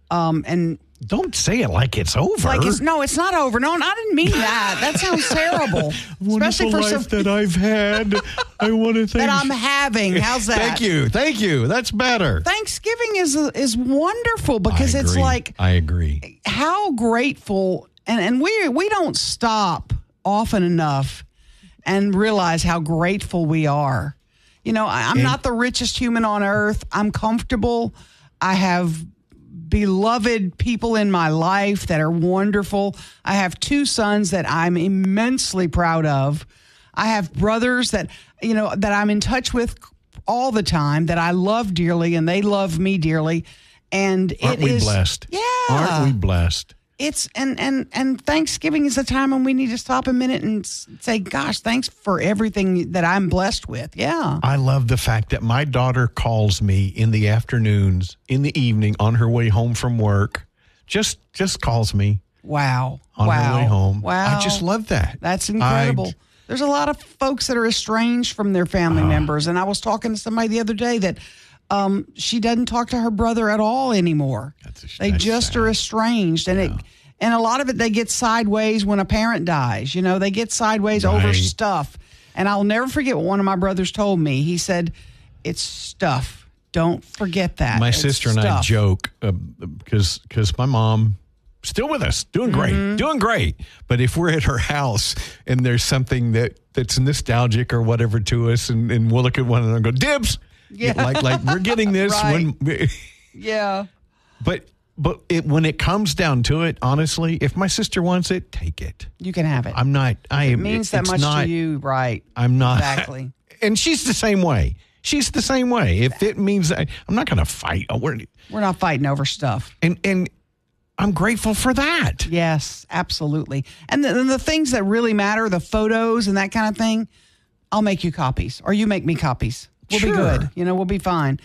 and Don't say it like it's over. it's not over. No, I didn't mean that. That sounds terrible. Wonderful life that I've had. I want to thank that I'm having. How's that? Thank you. That's better. Thanksgiving is wonderful because I it's agree. like I agree. how grateful, and we don't stop often enough and realize how grateful we are. I'm not the richest human on earth. I'm comfortable. I have beloved people in my life that are wonderful. I have 2 sons that I'm immensely proud of. I have brothers that I'm in touch with all the time that I love dearly, and they love me dearly. And Aren't we blessed? Yeah. Aren't we blessed? It's and Thanksgiving is a time when we need to stop a minute and say, gosh, thanks for everything that I'm blessed with. Yeah. I love the fact that my daughter calls me in the afternoons, in the evening, on her way home from work. Just calls me. Wow. On her way home. Wow. I just love that. That's incredible. There's a lot of folks that are estranged from their family members. And I was talking to somebody the other day that she doesn't talk to her brother at all anymore. They just sad. are estranged. And and a lot of it, they get sideways when a parent dies. They get sideways over Right. stuff. And I'll never forget what one of my brothers told me. He said, it's stuff. Don't forget that. My It's sister and I stuff. joke because my mom still with us, doing great. But if we're at her house and there's something that's nostalgic or whatever to us, and we'll look at one another and go, dibs. Yeah. Like we're getting this Right. when. Yeah. But when it comes down to it, honestly, if my sister wants it, take it. You can have it. I'm not. It means that much to you, right? I'm not. Exactly. And she's the same way. She's the same way. If it means I'm not going to fight. We're not fighting over stuff. And I'm grateful for that. Yes, absolutely. And the things that really matter, the photos and that kind of thing, I'll make you copies, or you make me copies. We'll be Sure. good. We'll be fine.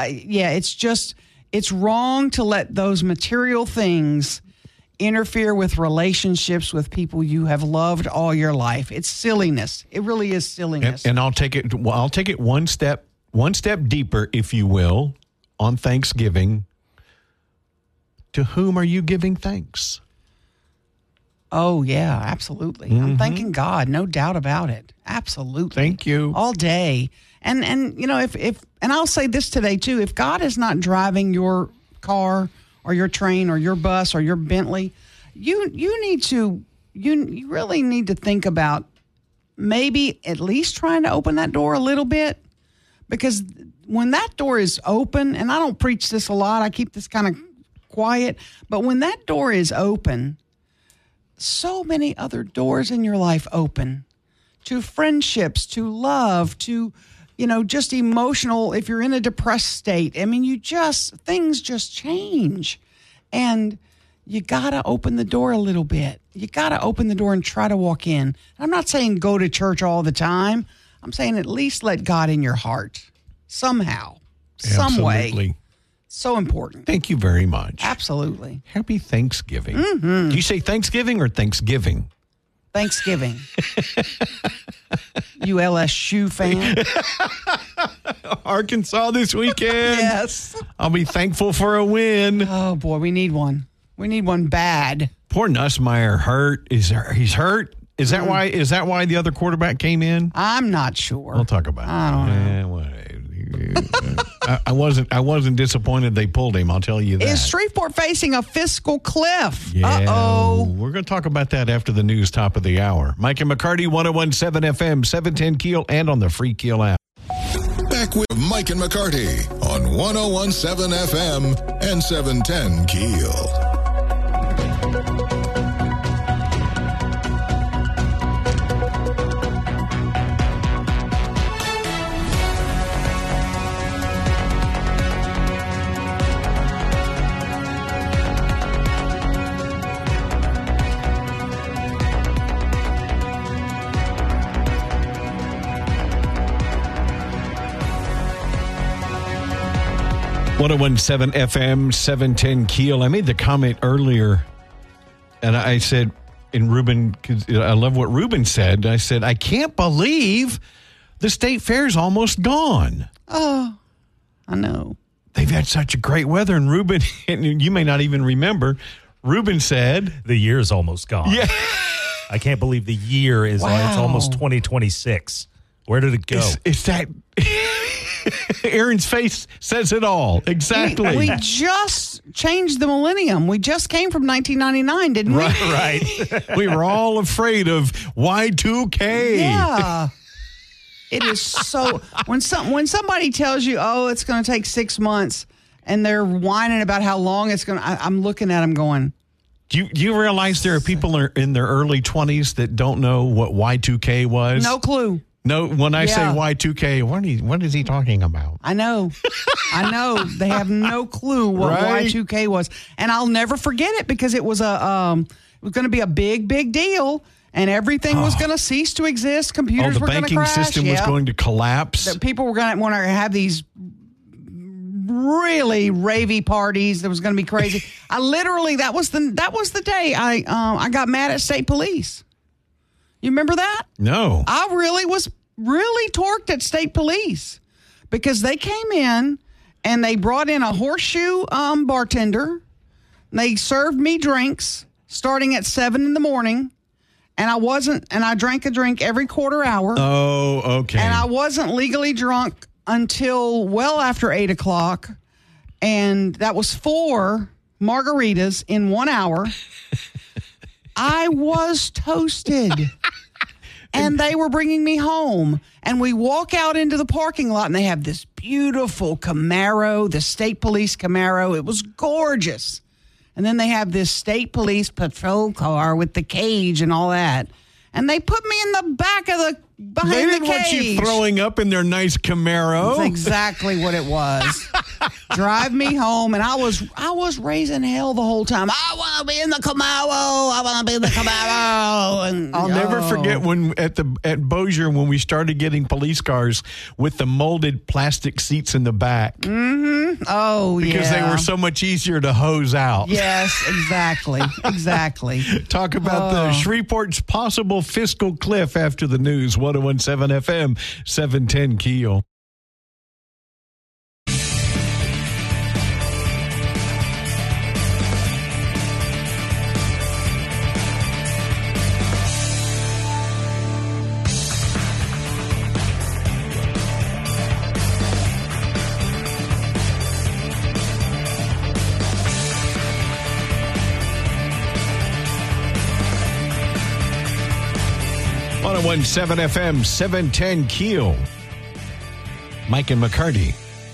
It's wrong to let those material things interfere with relationships with people you have loved all your life. It's silliness. It really is silliness. And I'll take it. Well, I'll take it one step deeper, if you will, on Thanksgiving. To whom are you giving thanks? Oh, yeah, absolutely. I'm thanking God, no doubt about it. Absolutely. Thank you. All day. And if and I'll say this today too, if God is not driving your car or your train or your bus or your Bentley, you really need to think about maybe at least trying to open that door a little bit, because when that door is open, and I don't preach this a lot, I keep this kind of quiet, but when that door is open, so many other doors in your life open to friendships, to love, to, just emotional. If you're in a depressed state, I mean, things just change, and you got to open the door a little bit. You got to open the door and try to walk in. I'm not saying go to church all the time. I'm saying at least let God in your heart somehow, some way. Absolutely. So important. Thank you very much. Absolutely. Happy Thanksgiving. Do you say Thanksgiving or Thanksgiving? Thanksgiving. You LSU fan? Arkansas this weekend. Yes. I'll be thankful for a win. Oh, boy, we need one. We need one bad. Poor Nussmeier hurt. He's hurt. Is that why the other quarterback came in? I'm not sure. We'll talk about it. I don't know. Whatever. I wasn't disappointed they pulled him, I'll tell you that. Is Shreveport facing a fiscal cliff? Yeah, Uh-oh. we're going to talk about that after the news top of the hour. Mike and McCarty, 101.7 FM, 710 Keel, and on the free Keel app. Back with Mike and McCarty on 101.7 FM and 710 Keel. 1017 FM, 710 Keel. I made the comment earlier, and I said, and Ruben, 'cause I love what Ruben said. I said, I can't believe the state fair's almost gone. Oh, I know. They've had such a great weather. And Ruben, and you may not even remember, Ruben said, The year's almost gone. yeah. I can't believe the year is it's almost 2026. Where did it go? It's that. Aaron's face says it all. Exactly. We just changed the millennium. We just came from 1999, didn't we? Right. We were all afraid of Y2K. Yeah. It is so when somebody tells you, "Oh, it's going to take 6 months," and they're whining about how long it's going to, I'm looking at them going, Do you realize there are people in their early 20s that don't know what Y2K was? "No clue." No, when I say Yeah. Y2K, what is he talking about? I know. They have no clue what Right? Y2K was, and I'll never forget it because it was going to be a big deal, and everything was going to cease to exist. Oh, Computers the were going to banking crash. system was Yep. going to collapse. That people were going to want to have these really ravey parties. That was going to be crazy. I literally that was the day I got mad at state police. You remember that? No. I really was really torqued at state police because they came in and they brought in a horseshoe bartender. They served me drinks starting at 7 a.m. and I drank a drink every quarter hour. Oh, okay. And I wasn't legally drunk until well after 8 o'clock. And that was 4 margaritas in 1 hour. I was toasted. And they were bringing me home. And we walk out into the parking lot, and they have this beautiful Camaro, the state police Camaro. It was gorgeous. And then they have this state police patrol car with the cage and all that. And they put me in the back of the behind they the didn't cage. want you throwing up in their nice Camaro. That's exactly what it was. Drive me home, and I was raising hell the whole time. I want to be in the Camaro. I want to be in the Camaro. And I'll never forget when at Bossier when we started getting police cars with the molded plastic seats in the back Oh, because yeah. they were so much easier to hose out. Yes, exactly. Talk about the Shreveport's possible fiscal cliff after the news. 1017 FM, 710 Keel. On 1017 FM, 710 Keel. Mike and McCarty.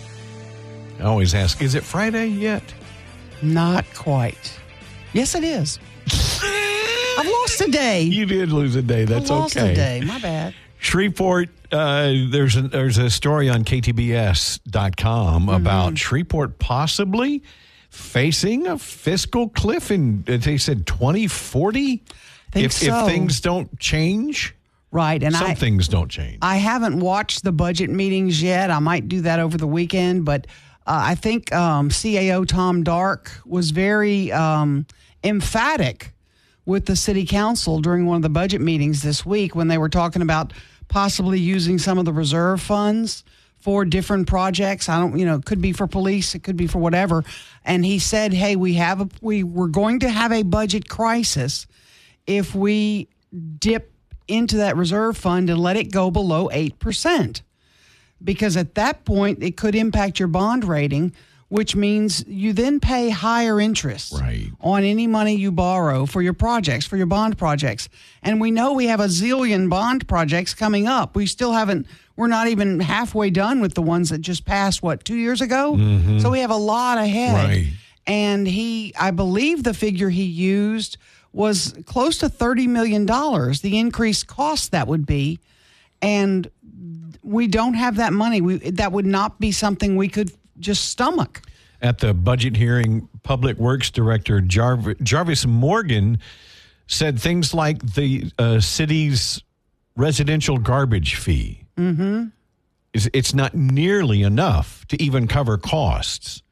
I always ask, is it Friday yet? Not quite. Yes, it is. I've lost a day. You did lose a day. That's I lost okay. a day. My bad. Shreveport, there's a story on KTBS.com about Shreveport possibly facing a fiscal cliff in, they said, 2040? If things don't change. Right. And Some things don't change. I haven't watched the budget meetings yet. I might do that over the weekend, but I think CAO Tom Dark was very emphatic with the city council during one of the budget meetings this week when they were talking about possibly using some of the reserve funds for different projects. It could be for police, it could be for whatever. And he said, hey, we're going to have a budget crisis if we dip into that reserve fund and let it go below 8%. Because at that point, it could impact your bond rating, which means you then pay higher interest on any money you borrow for your projects, for your bond projects. And we know we have a zillion bond projects coming up. We're not even halfway done with the ones that just passed, 2 years ago? Mm-hmm. So we have a lot ahead. Right. And I believe the figure he used was close to $30 million, the increased cost that would be. And we don't have that money. That would not be something we could just stomach. At the budget hearing, Public Works Director Jarvis Morgan said things like the city's residential garbage fee. Mm-hmm. It's not nearly enough to even cover costs.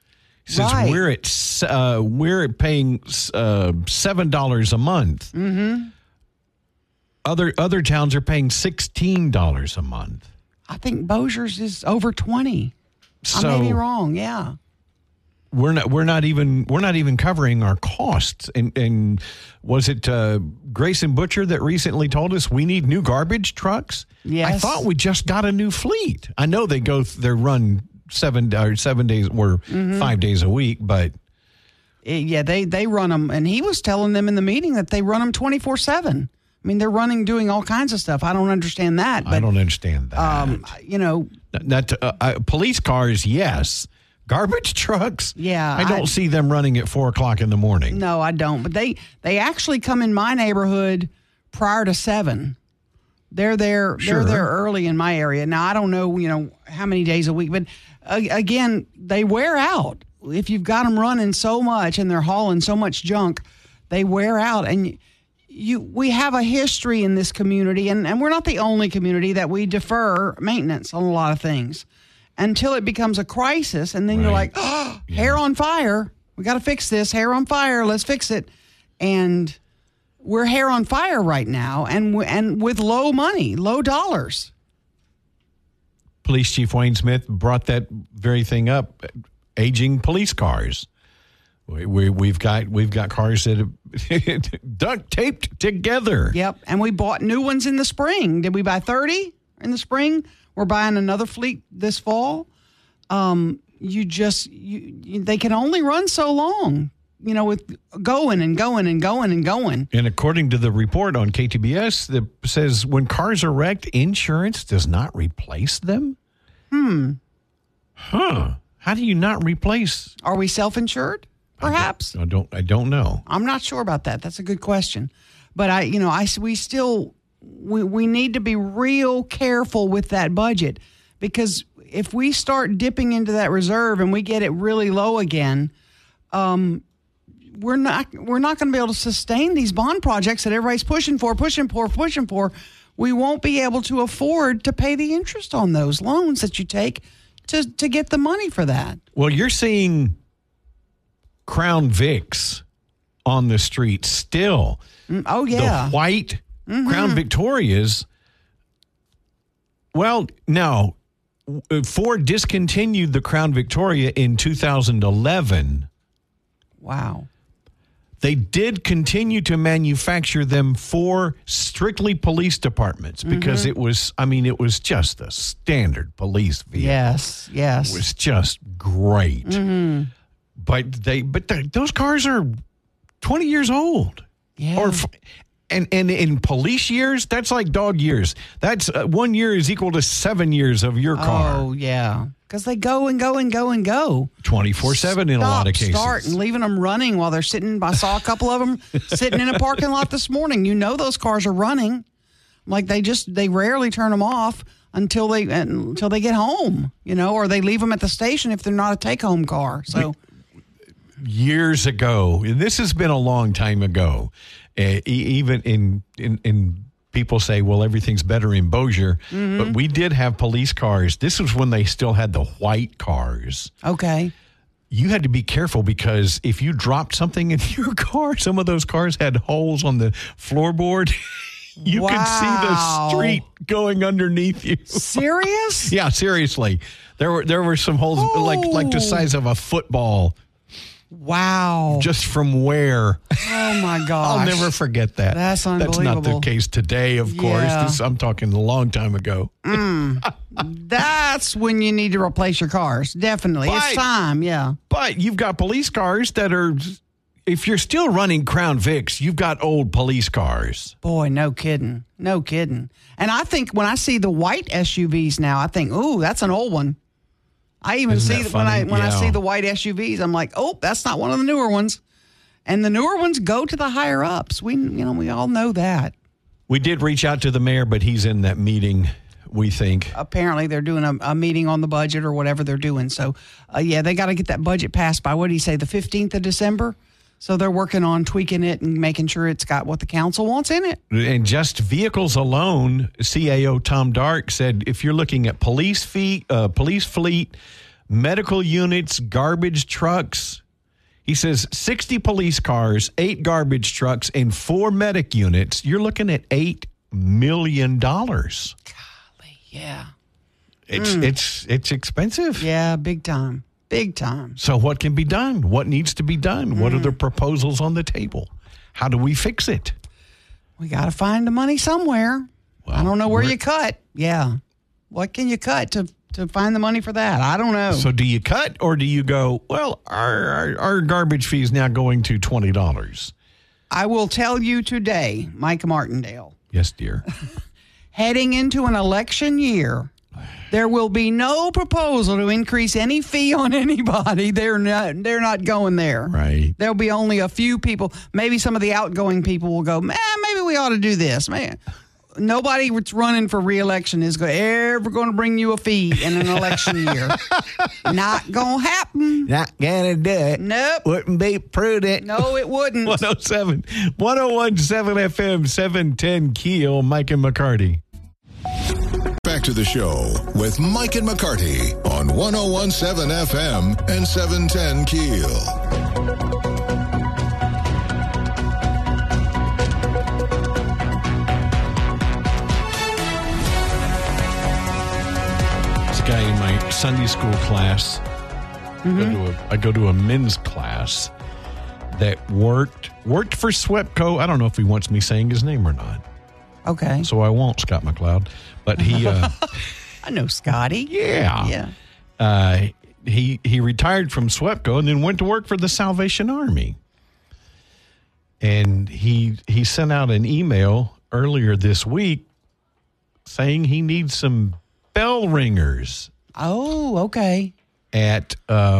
Since Right. we're paying $7 a month. Mm-hmm. Other towns are paying $16 a month. I think Bossier's is over 20. I So may be wrong. Yeah. we're not even covering our costs. And was it Grayson Butcher that recently told us we need new garbage trucks? Yes. I thought we just got a new fleet. I know they run 7 days or 5 days a week, but Yeah, they run them. And he was telling them in the meeting that they run them 24/7. I mean, they're doing all kinds of stuff. I don't understand that. But, I don't understand that. Police cars, yes. Garbage trucks, Yeah, I don't see them running at 4:00 in the morning. No, I don't. But they actually come in my neighborhood prior to 7. They're there. Sure. They're there early in my area. Now I don't know, how many days a week, but again, they wear out. If you've got them running so much and they're hauling so much junk, they wear out. And we have a history in this community, and we're not the only community that we defer maintenance on a lot of things until it becomes a crisis, and then you're Right. like, oh, hair on fire. We got to fix this. Hair on fire. Let's fix it. And we're hair on fire right now, and with low money, low dollars. Police Chief Wayne Smith brought that very thing up. Aging police cars. We've got cars that have duct taped together. Yep. And we bought new ones in the spring. Did we buy 30 in the spring? We're buying another fleet this fall. They can only run so long, with going and going and going and going. And according to the report on KTBS that says when cars are wrecked, insurance does not replace them. How do you not replace? Are we self-insured? Perhaps. I don't know. I'm not sure about that. That's a good question. But we need to be real careful with that budget, because if we start dipping into that reserve and we get it really low again, we're not going to be able to sustain these bond projects that everybody's pushing for. We won't be able to afford to pay the interest on those loans that you take to get the money for that. Well, you're seeing Crown Vics on the street still. Oh, yeah. The white Crown Victorias. Well, now, Ford discontinued the Crown Victoria in 2011. Wow. They did continue to manufacture them for strictly police departments because it was just a standard police vehicle. Yes. It was just great. But those cars are 20 years old. Yeah. And in police years, that's like dog years. That's 1 year is equal to 7 years of your car. Oh, yeah. Because they go and go and go and go. 24/7 in a lot of cases. Start and leaving them running while they're sitting. I saw a couple of them sitting in a parking lot this morning. Those cars are running. Like they rarely turn them off until they get home, or they leave them at the station if they're not a take-home car. So years ago, and this has been a long time ago, even in people say, well, everything's better in Bossier, but we did have police cars. This was when they still had the white cars. Okay. You had to be careful because if you dropped something in your car, some of those cars had holes on the floorboard. You could see the street going underneath you. Serious? Yeah, seriously. There were some holes like the size of a football. Wow. Just from where. Oh, my gosh. I'll never forget that. That's That's not the unbelievable. case today, of course. Yeah. I'm talking a long time ago. That's when you need to replace your cars. Definitely. It's Right. time. Yeah. But you've got police cars that are, if you're still running Crown Vics, you've got old police cars. Boy, no kidding. No kidding. And I think when I see the white SUVs now, I think, ooh, that's an old one. I even Isn't see that when I funny? see Yeah. the white SUVs, I'm like, oh, that's not one of the newer ones. And the newer ones go to the higher ups. We all know that. We did reach out to the mayor, but he's in that meeting, we think. Apparently, they're doing a meeting on the budget or whatever they're doing. So, they got to get that budget passed by, what did he say, the 15th of December? So they're working on tweaking it and making sure it's got what the council wants in it. And just vehicles alone, CAO Tom Dark said if you're looking at police fleet, medical units, garbage trucks. He says 60 police cars, 8 garbage trucks, and 4 medic units. You're looking at $8 million. Yeah. It's expensive. Yeah, big time. Big time. So what can be done? What needs to be done? What are the proposals on the table? How do we fix it? We got to find the money somewhere. Well, I don't know where you cut. Yeah. What can you cut to find the money for that? I don't know. So do you cut or do you go, well, our garbage fee is now going to $20? I will tell you today, Mike Martindale, Yes, dear. heading into an election year, there will be no proposal to increase any fee on anybody. They're not going there. Right. There'll be only a few people. Maybe some of the outgoing people will go, man, maybe we ought to do this. Man, nobody that's running for re-election is ever going to bring you a fee in an election year. Not going to happen. Not gonna do it. Nope. Wouldn't be prudent. No, it wouldn't. 107 FM 710 Keel, Mike and McCarty. Back to the show with Mike and McCarty on 101.7 FM and 710 Keel. There's a guy in my Sunday school class. I go to a men's class that worked for SWEPCO. I don't know if he wants me saying his name or not. Okay. So I won't, Scott McLeod. But he, I know Scotty. yeah. He retired from SWEPCO and then went to work for the Salvation Army. And he sent out an email earlier this week saying he needs some bell ringers Oh, okay. at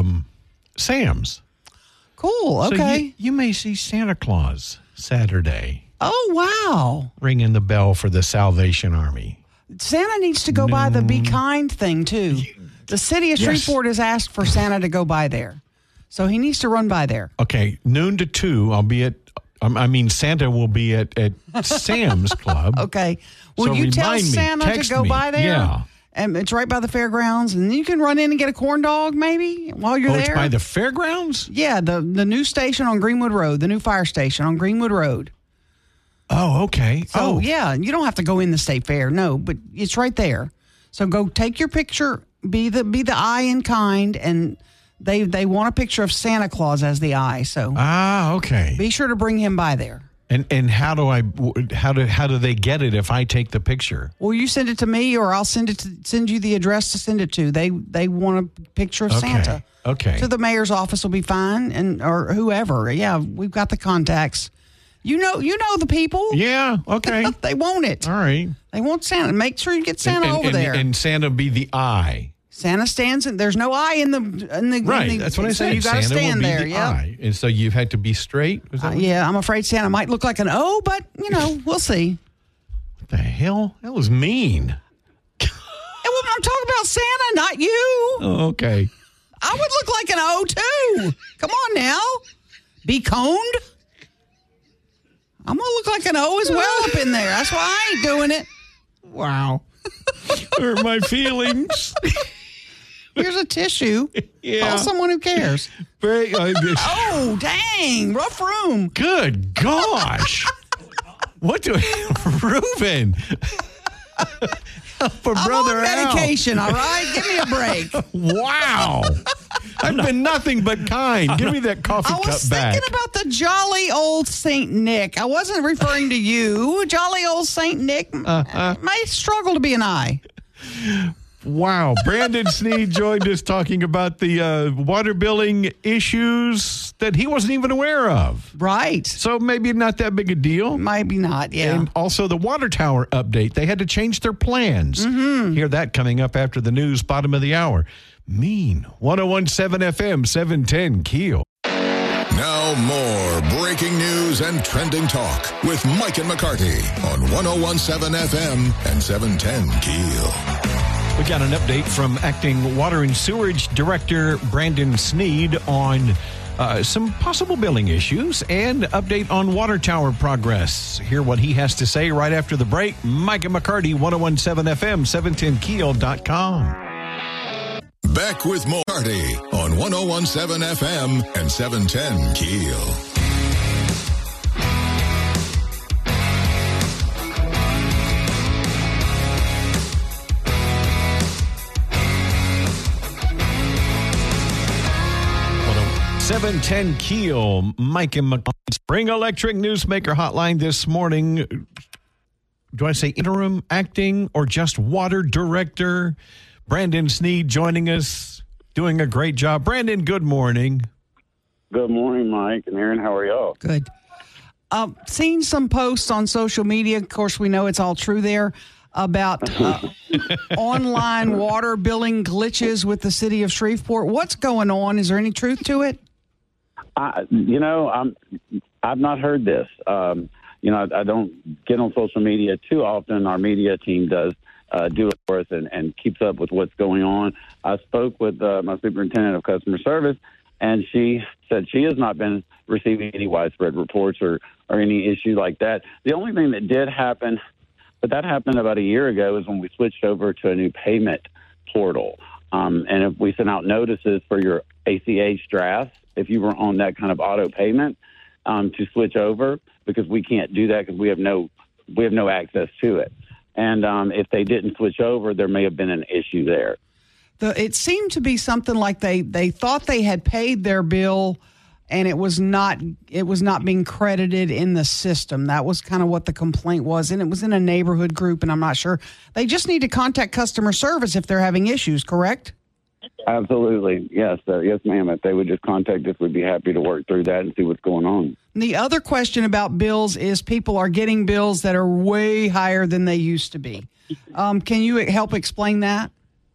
Sam's. Cool. So Okay. you may see Santa Claus Saturday Oh, wow. ringing the bell for the Salvation Army. Santa needs to go by the Be Kind thing, too. The city of Shreveport has asked for Santa to go by there. So he needs to run by there. Okay, noon to 2, I'll be at, Santa will be at Sam's Club. Okay. Will So you tell remind me, Santa to text go me. by there? Yeah. And it's right by the fairgrounds. And you can run in and get a corn dog, maybe, while you're Oh, there. it's by the fairgrounds? Yeah, the new station on Greenwood Road, the new fire station on Greenwood Road. Oh, okay. So, yeah, you don't have to go in the state fair, no, but it's right there. So go take your picture, be the eye in kind, and they want a picture of Santa Claus as the eye. So okay. be sure to bring him by there. And how do they get it if I take the picture? Well, you send it to me, or I'll send you the address to send it to. They want a picture of Santa. Okay. To the mayor's office will be fine, or whoever. Yeah, we've got the contacts. You know the people. Yeah. Okay. They want it. All right. They want Santa. Make sure you get Santa over there. And Santa be the eye. Santa stands, and there's no eye in the Right. That's what I said. So you got to Santa will stand be there. the Yeah. eye. And so you've had to be straight? Is that what- Yeah. I'm afraid Santa might look like an O, but we'll see. What the hell? That was mean. I'm talking about Santa, not you. Oh, okay. I would look like an O too. Come on now. Be coned. I'm going to look like an O as well up in there. That's why I ain't doing it. Wow. Hurt my feelings. Here's a tissue. Yeah. Call someone who cares. Oh, dang. Rough room. Good gosh. What do Reuben? Help a brother I'm on out. medication, all right? Give me a break. Wow. I've been nothing but kind. Give me that coffee I cup was back. thinking about the jolly old Saint Nick. I wasn't referring to you. Jolly old Saint Nick may struggle to be an eye. Wow. Brandon Sneed joined us talking about the water billing issues that he wasn't even aware of. Right. So maybe not that big a deal. Maybe not, yeah. And also the water tower update. They had to change their plans. Mm-hmm. Hear that coming up after the news, bottom of the hour. Mean. 101.7 FM, 710 Keel. Now more breaking news and trending talk with Mike and McCarty on 101.7 FM and 710 Keel. We got an update from Acting Water and Sewerage Director Brandon Sneed on some possible billing issues and update on water tower progress. Hear what he has to say right after the break. Mike and McCarty, 101.7 FM, 710Keel.com. Back with more Party on 101.7 FM and 710 Keel. Well, 710 Keel, Mike and McCarty. Spring Electric Newsmaker Hotline this morning. Do I say interim acting or just water director? Brandon Sneed joining us, doing a great job. Brandon, good morning. Good morning, Mike and Aaron. How are y'all? Good. Seen some posts on social media. Of course, we know it's all true there about online water billing glitches with the city of Shreveport. What's going on? Is there any truth to it? I've not heard this. I don't get on social media too often. Our media team does do it for us and keeps up with what's going on. I spoke with my superintendent of customer service, and she said she has not been receiving any widespread reports or any issue like that. The only thing that did happen, but that happened about a year ago, is when we switched over to a new payment portal. And if we sent out notices for your ACH drafts, if you were on that kind of auto payment, to switch over, because we can't do that because we have no access to it. And if they didn't switch over, there may have been an issue there. It seemed to be something like they thought they had paid their bill, and it was not being credited in the system. That was kind of what the complaint was, and it was in a neighborhood group, and I'm not sure. They just need to contact customer service if they're having issues, correct? Absolutely. Yes. Yes, ma'am. If they would just contact us, we'd be happy to work through that and see what's going on. The other question about bills is people are getting bills that are way higher than they used to be. Can you help explain that?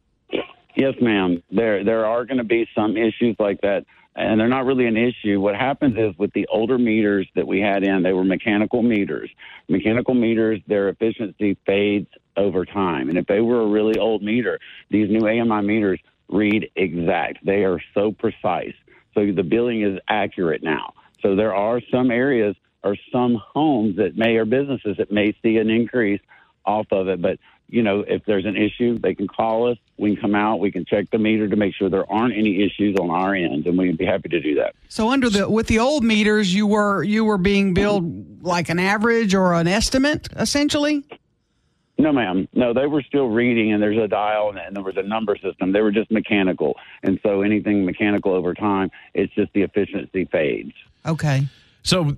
Yes, ma'am. There are going to be some issues like that, and they're not really an issue. What happens is with the older meters that we had in, they were mechanical meters. Mechanical meters, their efficiency fades over time. And if they were a really old meter, these new AMI meters read exact. They are so precise. So the billing is accurate now. So there are some areas or some homes or businesses that may see an increase off of it. But, if there's an issue, they can call us. We can come out. We can check the meter to make sure there aren't any issues on our end, and we'd be happy to do that. So with the old meters, you were being billed like an average or an estimate, essentially? No, ma'am. No, they were still reading, and there's a dial, and there was a number system. They were just mechanical. And so anything mechanical over time, it's just the efficiency fades. Okay. So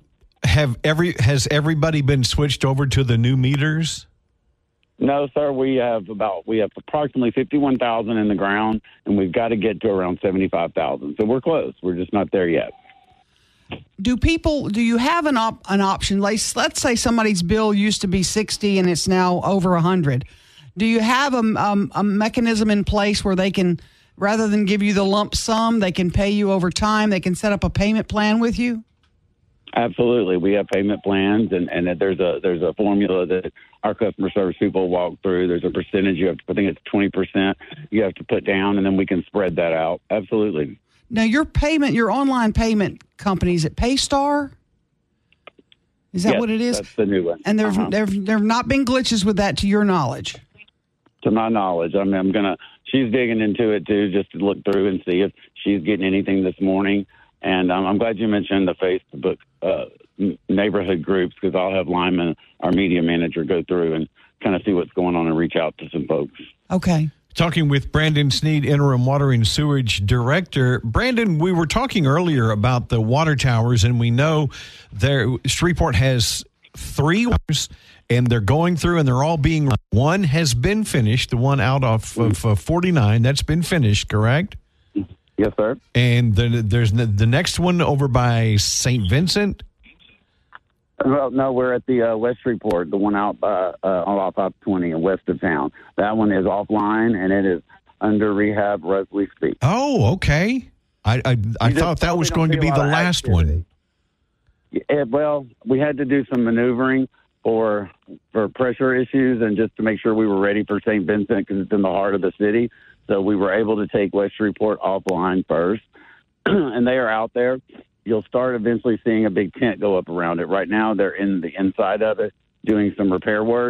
has everybody been switched over to the new meters? No, sir. We have approximately 51,000 in the ground, and we've got to get to around 75,000. So we're close. We're just not there yet. Do you have an option? Let's say somebody's bill used to be 60 and it's now over 100. Do you have a mechanism in place where they can, rather than give you the lump sum, they can pay you over time? They can set up a payment plan with you? Absolutely. We have payment plans, and there's a formula that our customer service people walk through. There's a percentage I think it's 20% you have to put down, and then we can spread that out. Absolutely. Now, your online payment company, is it Paystar? Is that what it is? That's the new one. And there have not been glitches with that, to your knowledge? To my knowledge. I mean, she's digging into it, too, just to look through and see if she's getting anything this morning. And I'm glad you mentioned the Facebook neighborhood groups, because I'll have Lyman, our media manager, go through and kind of see what's going on and reach out to some folks. Okay. Talking with Brandon Sneed, Interim Water and Sewage Director. Brandon, we were talking earlier about the water towers, and we know Shreveport has 3 waters, and they're going through, and they're all being run. One has been finished, the one out of 49, that's been finished, correct? Yes, sir. And there's the next one over by St. Vincent? Well, no, we're at the West Shreveport, the one out off 520 west of town. That one is offline, and it is under rehab as we speak. Oh, okay. I thought that was going to be the last one. Yeah, well, we had to do some maneuvering for pressure issues and just to make sure we were ready for St. Vincent, because it's in the heart of the city. So we were able to take West Shreveport offline first, and they are out there. You'll start eventually seeing a big tent go up around it. Right now, they're in the inside of it doing some repair work,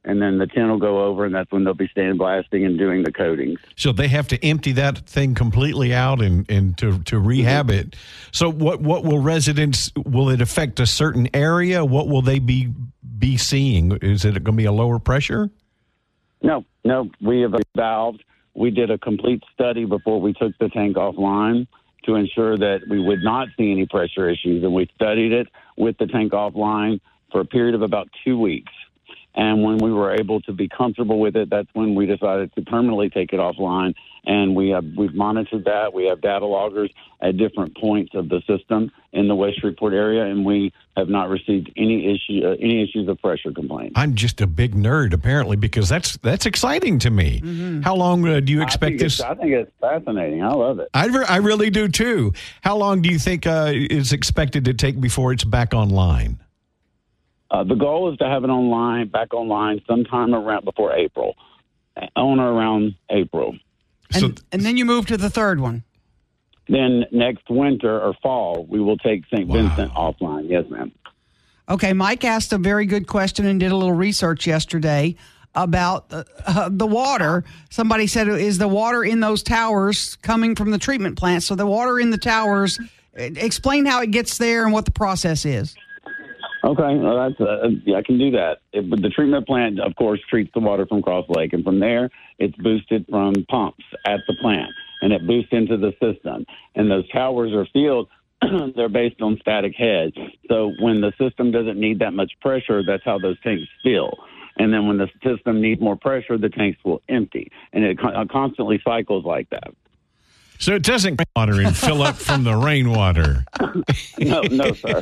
and then the 10 will go over, and that's when they'll be sandblasting and doing the coatings. So they have to empty that thing completely out and to rehab it. So what will residents, will it affect a certain area? What will they be seeing? Is it going to be a lower pressure? No, we have valved. We did a complete study before we took the tank offline to ensure that we would not see any pressure issues, and we studied it with the tank offline for a period of about 2 weeks. And when we were able to be comfortable with it, that's when we decided to permanently take it offline. And we've monitored that. We have data loggers at different points of the system in the West Shreveport area, and we have not received any issues of pressure complaints. I'm just a big nerd, apparently, because that's exciting to me. How long do you expect this? I think it's fascinating. I love it. I really do too. How long do you think is expected to take before it's back online? The goal is to have it back online sometime before April, on or around April. And then you move to the third one. Then next winter or fall, we will take St. Vincent offline. Yes, ma'am. Okay, Mike asked a very good question and did a little research yesterday about the water. Somebody said, is the water in those towers coming from the treatment plant? So the water in the towers, explain how it gets there and what the process is. Okay, well, I can do that. The treatment plant, of course, treats the water from Cross Lake, and from there, it's boosted from pumps at the plant, and it boosts into the system. And those towers are filled, they're based on static heads. So when the system doesn't need that much pressure, that's how those tanks fill. And then when the system needs more pressure, the tanks will empty. And it constantly cycles like that. So it doesn't water and fill up from the rainwater. No, sir.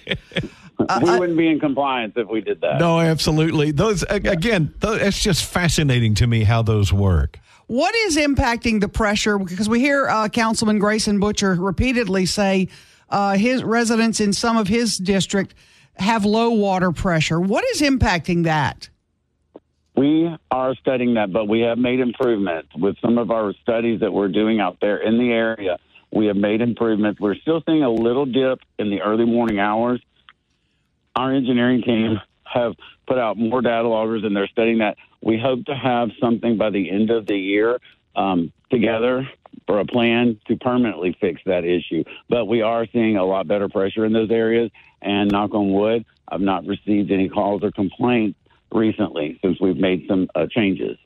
We wouldn't be in compliance if we did that. No, absolutely. It's just fascinating to me how those work. What is impacting the pressure? Because we hear Councilman Grayson Butcher repeatedly say his residents in some of his district have low water pressure. What is impacting that? We are studying that, but we have made improvements with some of our studies that we're doing out there in the area. We have made improvements. We're still seeing a little dip in the early morning hours. Our engineering team have put out more data loggers, and they're studying that. We hope to have something by the end of the year together for a plan to permanently fix that issue. But we are seeing a lot better pressure in those areas, and knock on wood, I've not received any calls or complaints recently since we've made some changes.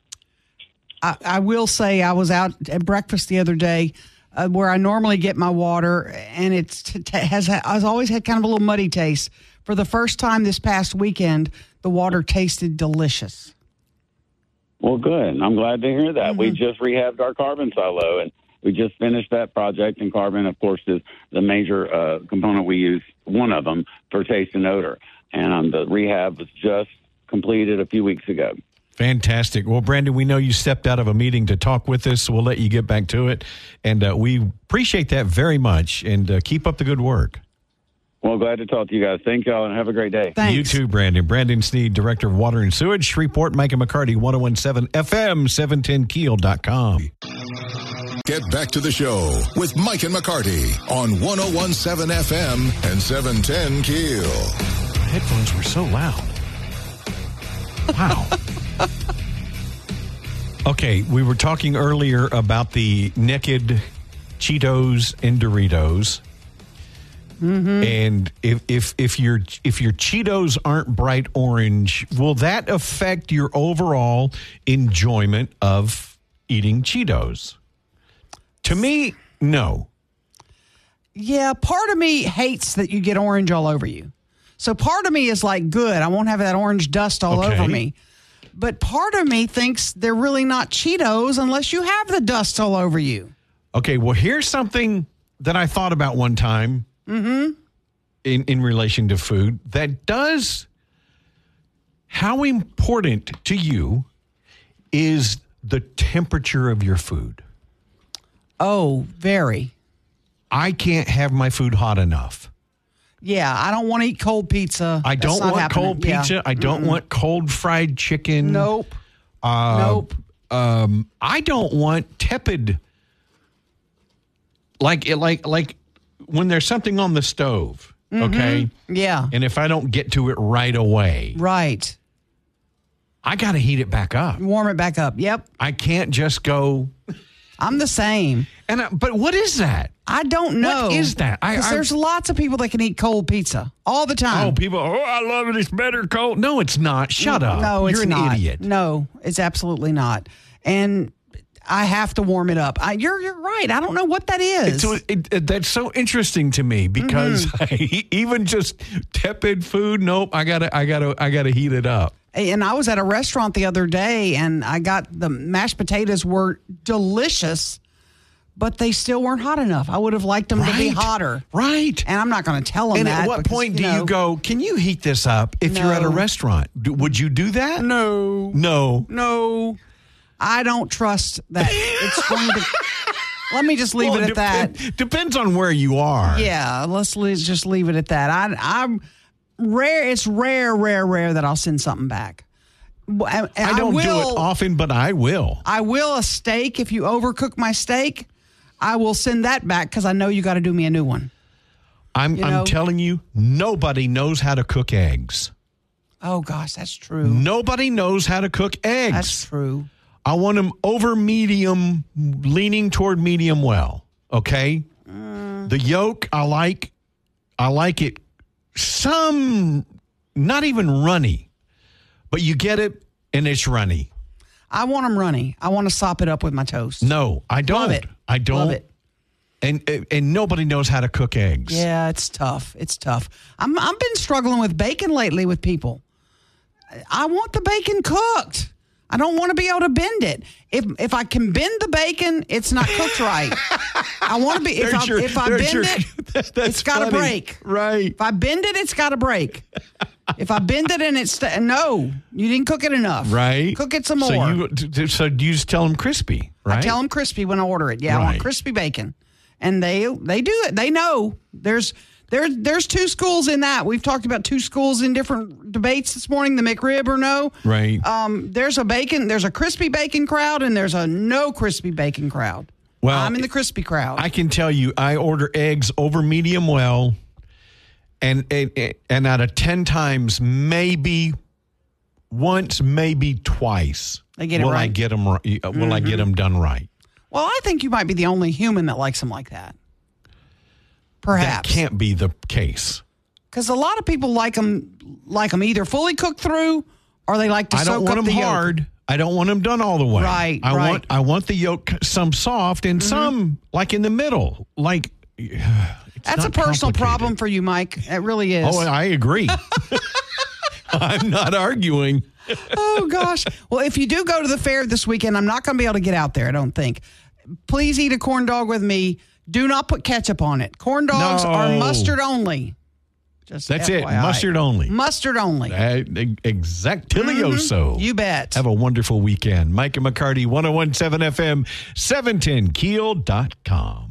I will say I was out at breakfast the other day where I normally get my water, and has always had kind of a little muddy taste. For the first time this past weekend, the water tasted delicious. Well, good. I'm glad to hear that. We just rehabbed our carbon silo, and we just finished that project. And carbon, of course, is the major component we use, one of them, for taste and odor. And the rehab was just completed a few weeks ago. Fantastic. Well, Brandon, we know you stepped out of a meeting to talk with us, so we'll let you get back to it. And we appreciate that very much, and keep up the good work. Well, glad to talk to you guys. Thank y'all, and have a great day. Thanks. You too, Brandon. Brandon Sneed, Director of Water and Sewage, Shreveport. Micah McCarty, 1017 FM, 710keel.com. Get back to the show with Mike and McCarty on 1017 FM and 710 Keel. The headphones were so loud. Wow. Okay, we were talking earlier about the naked Cheetos and Doritos. And if your Cheetos aren't bright orange, will that affect your overall enjoyment of eating Cheetos? To me, no. Yeah, part of me hates that you get orange all over you. So part of me is like, good, I won't have that orange dust all over me. But part of me thinks they're really not Cheetos unless you have the dust all over you. Okay, well, here's something that I thought about one time. In relation to food, that does, how important to you is the temperature of your food? Oh, very. I can't have my food hot enough. Yeah, I don't want to eat cold pizza. I don't want cold pizza. Yeah. I don't want cold fried chicken. Nope. Nope. I don't want tepid, like when there's something on the stove, okay? Yeah. And if I don't get to it right away. Right. I got to heat it back up. Warm it back up. Yep. I can't just go. I'm the same. But what is that? I don't know. What is that? Because there's lots of people that can eat cold pizza all the time. Oh, people, I love it. It's better cold. No, it's not. Shut up. No, it's You're an not. idiot. No, it's absolutely not. And I have to warm it up. You're right. I don't know what that is. That's so interesting to me because even just tepid food, nope. I gotta heat it up. And I was at a restaurant the other day, and I got the mashed potatoes were delicious, but they still weren't hot enough. I would have liked them to be hotter. Right. And I'm not going to tell them and that. at what point do you go, can you heat this up if you're at a restaurant? Would you do that? No. I don't trust that it's going to. Let me just leave it at that. Depends on where you are. Yeah, let's just leave it at that. I'm rare. It's rare that I'll send something back. I don't do it often, but I will. I will a steak. If you overcook my steak, I will send that back because I know you got to do me a new one. I'm telling you, nobody knows how to cook eggs. Oh gosh, that's true. Nobody knows how to cook eggs. That's true. I want them over medium, leaning toward medium well. Okay, the yolk I like it. Some not even runny, but you get it and it's runny. I want them runny. I want to sop it up with my toast. No, I don't. Love it. I don't. Love it. And nobody knows how to cook eggs. Yeah, it's tough. It's tough. I've been struggling with bacon lately with people. I want the bacon cooked. I don't want to be able to bend it. If I can bend the bacon, it's not cooked right. I want to be. If I bend it, it's got to break. Right. If I bend it, it's got to break. If I bend it and it's no, you didn't cook it enough. Right. Cook it some more. So you just tell them crispy, right? I tell them crispy when I order it. Yeah, right. I want crispy bacon, and they do it. They know there's two schools in that. We've talked about two schools in different debates this morning, the McRib or no. Right. There's a crispy bacon crowd and there's a no crispy bacon crowd. Well, I'm in the crispy crowd. I can tell you, I order eggs over medium well, and out of 10 times, maybe once, maybe twice, they get it right. I get them right? Will I get them done right? Well, I think you might be the only human that likes them like that. Perhaps. That can't be the case. Because a lot of people like them either fully cooked through or they like to soak up the yolk. I don't want them hard. I don't want them done all the way. Right, I want the yolk some soft and some like in the middle. Like that's a personal problem for you, Mike. It really is. Oh, I agree. I'm not arguing. Oh gosh. Well, if you do go to the fair this weekend, I'm not going to be able to get out there, I don't think. Please eat a corn dog with me. Do not put ketchup on it. Corn dogs are mustard only. Just that's FYI. it. Mustard only. Mustard only. Exactilioso. You bet. Have a wonderful weekend. Mike and McCarty, 101.7 FM, 710keel.com.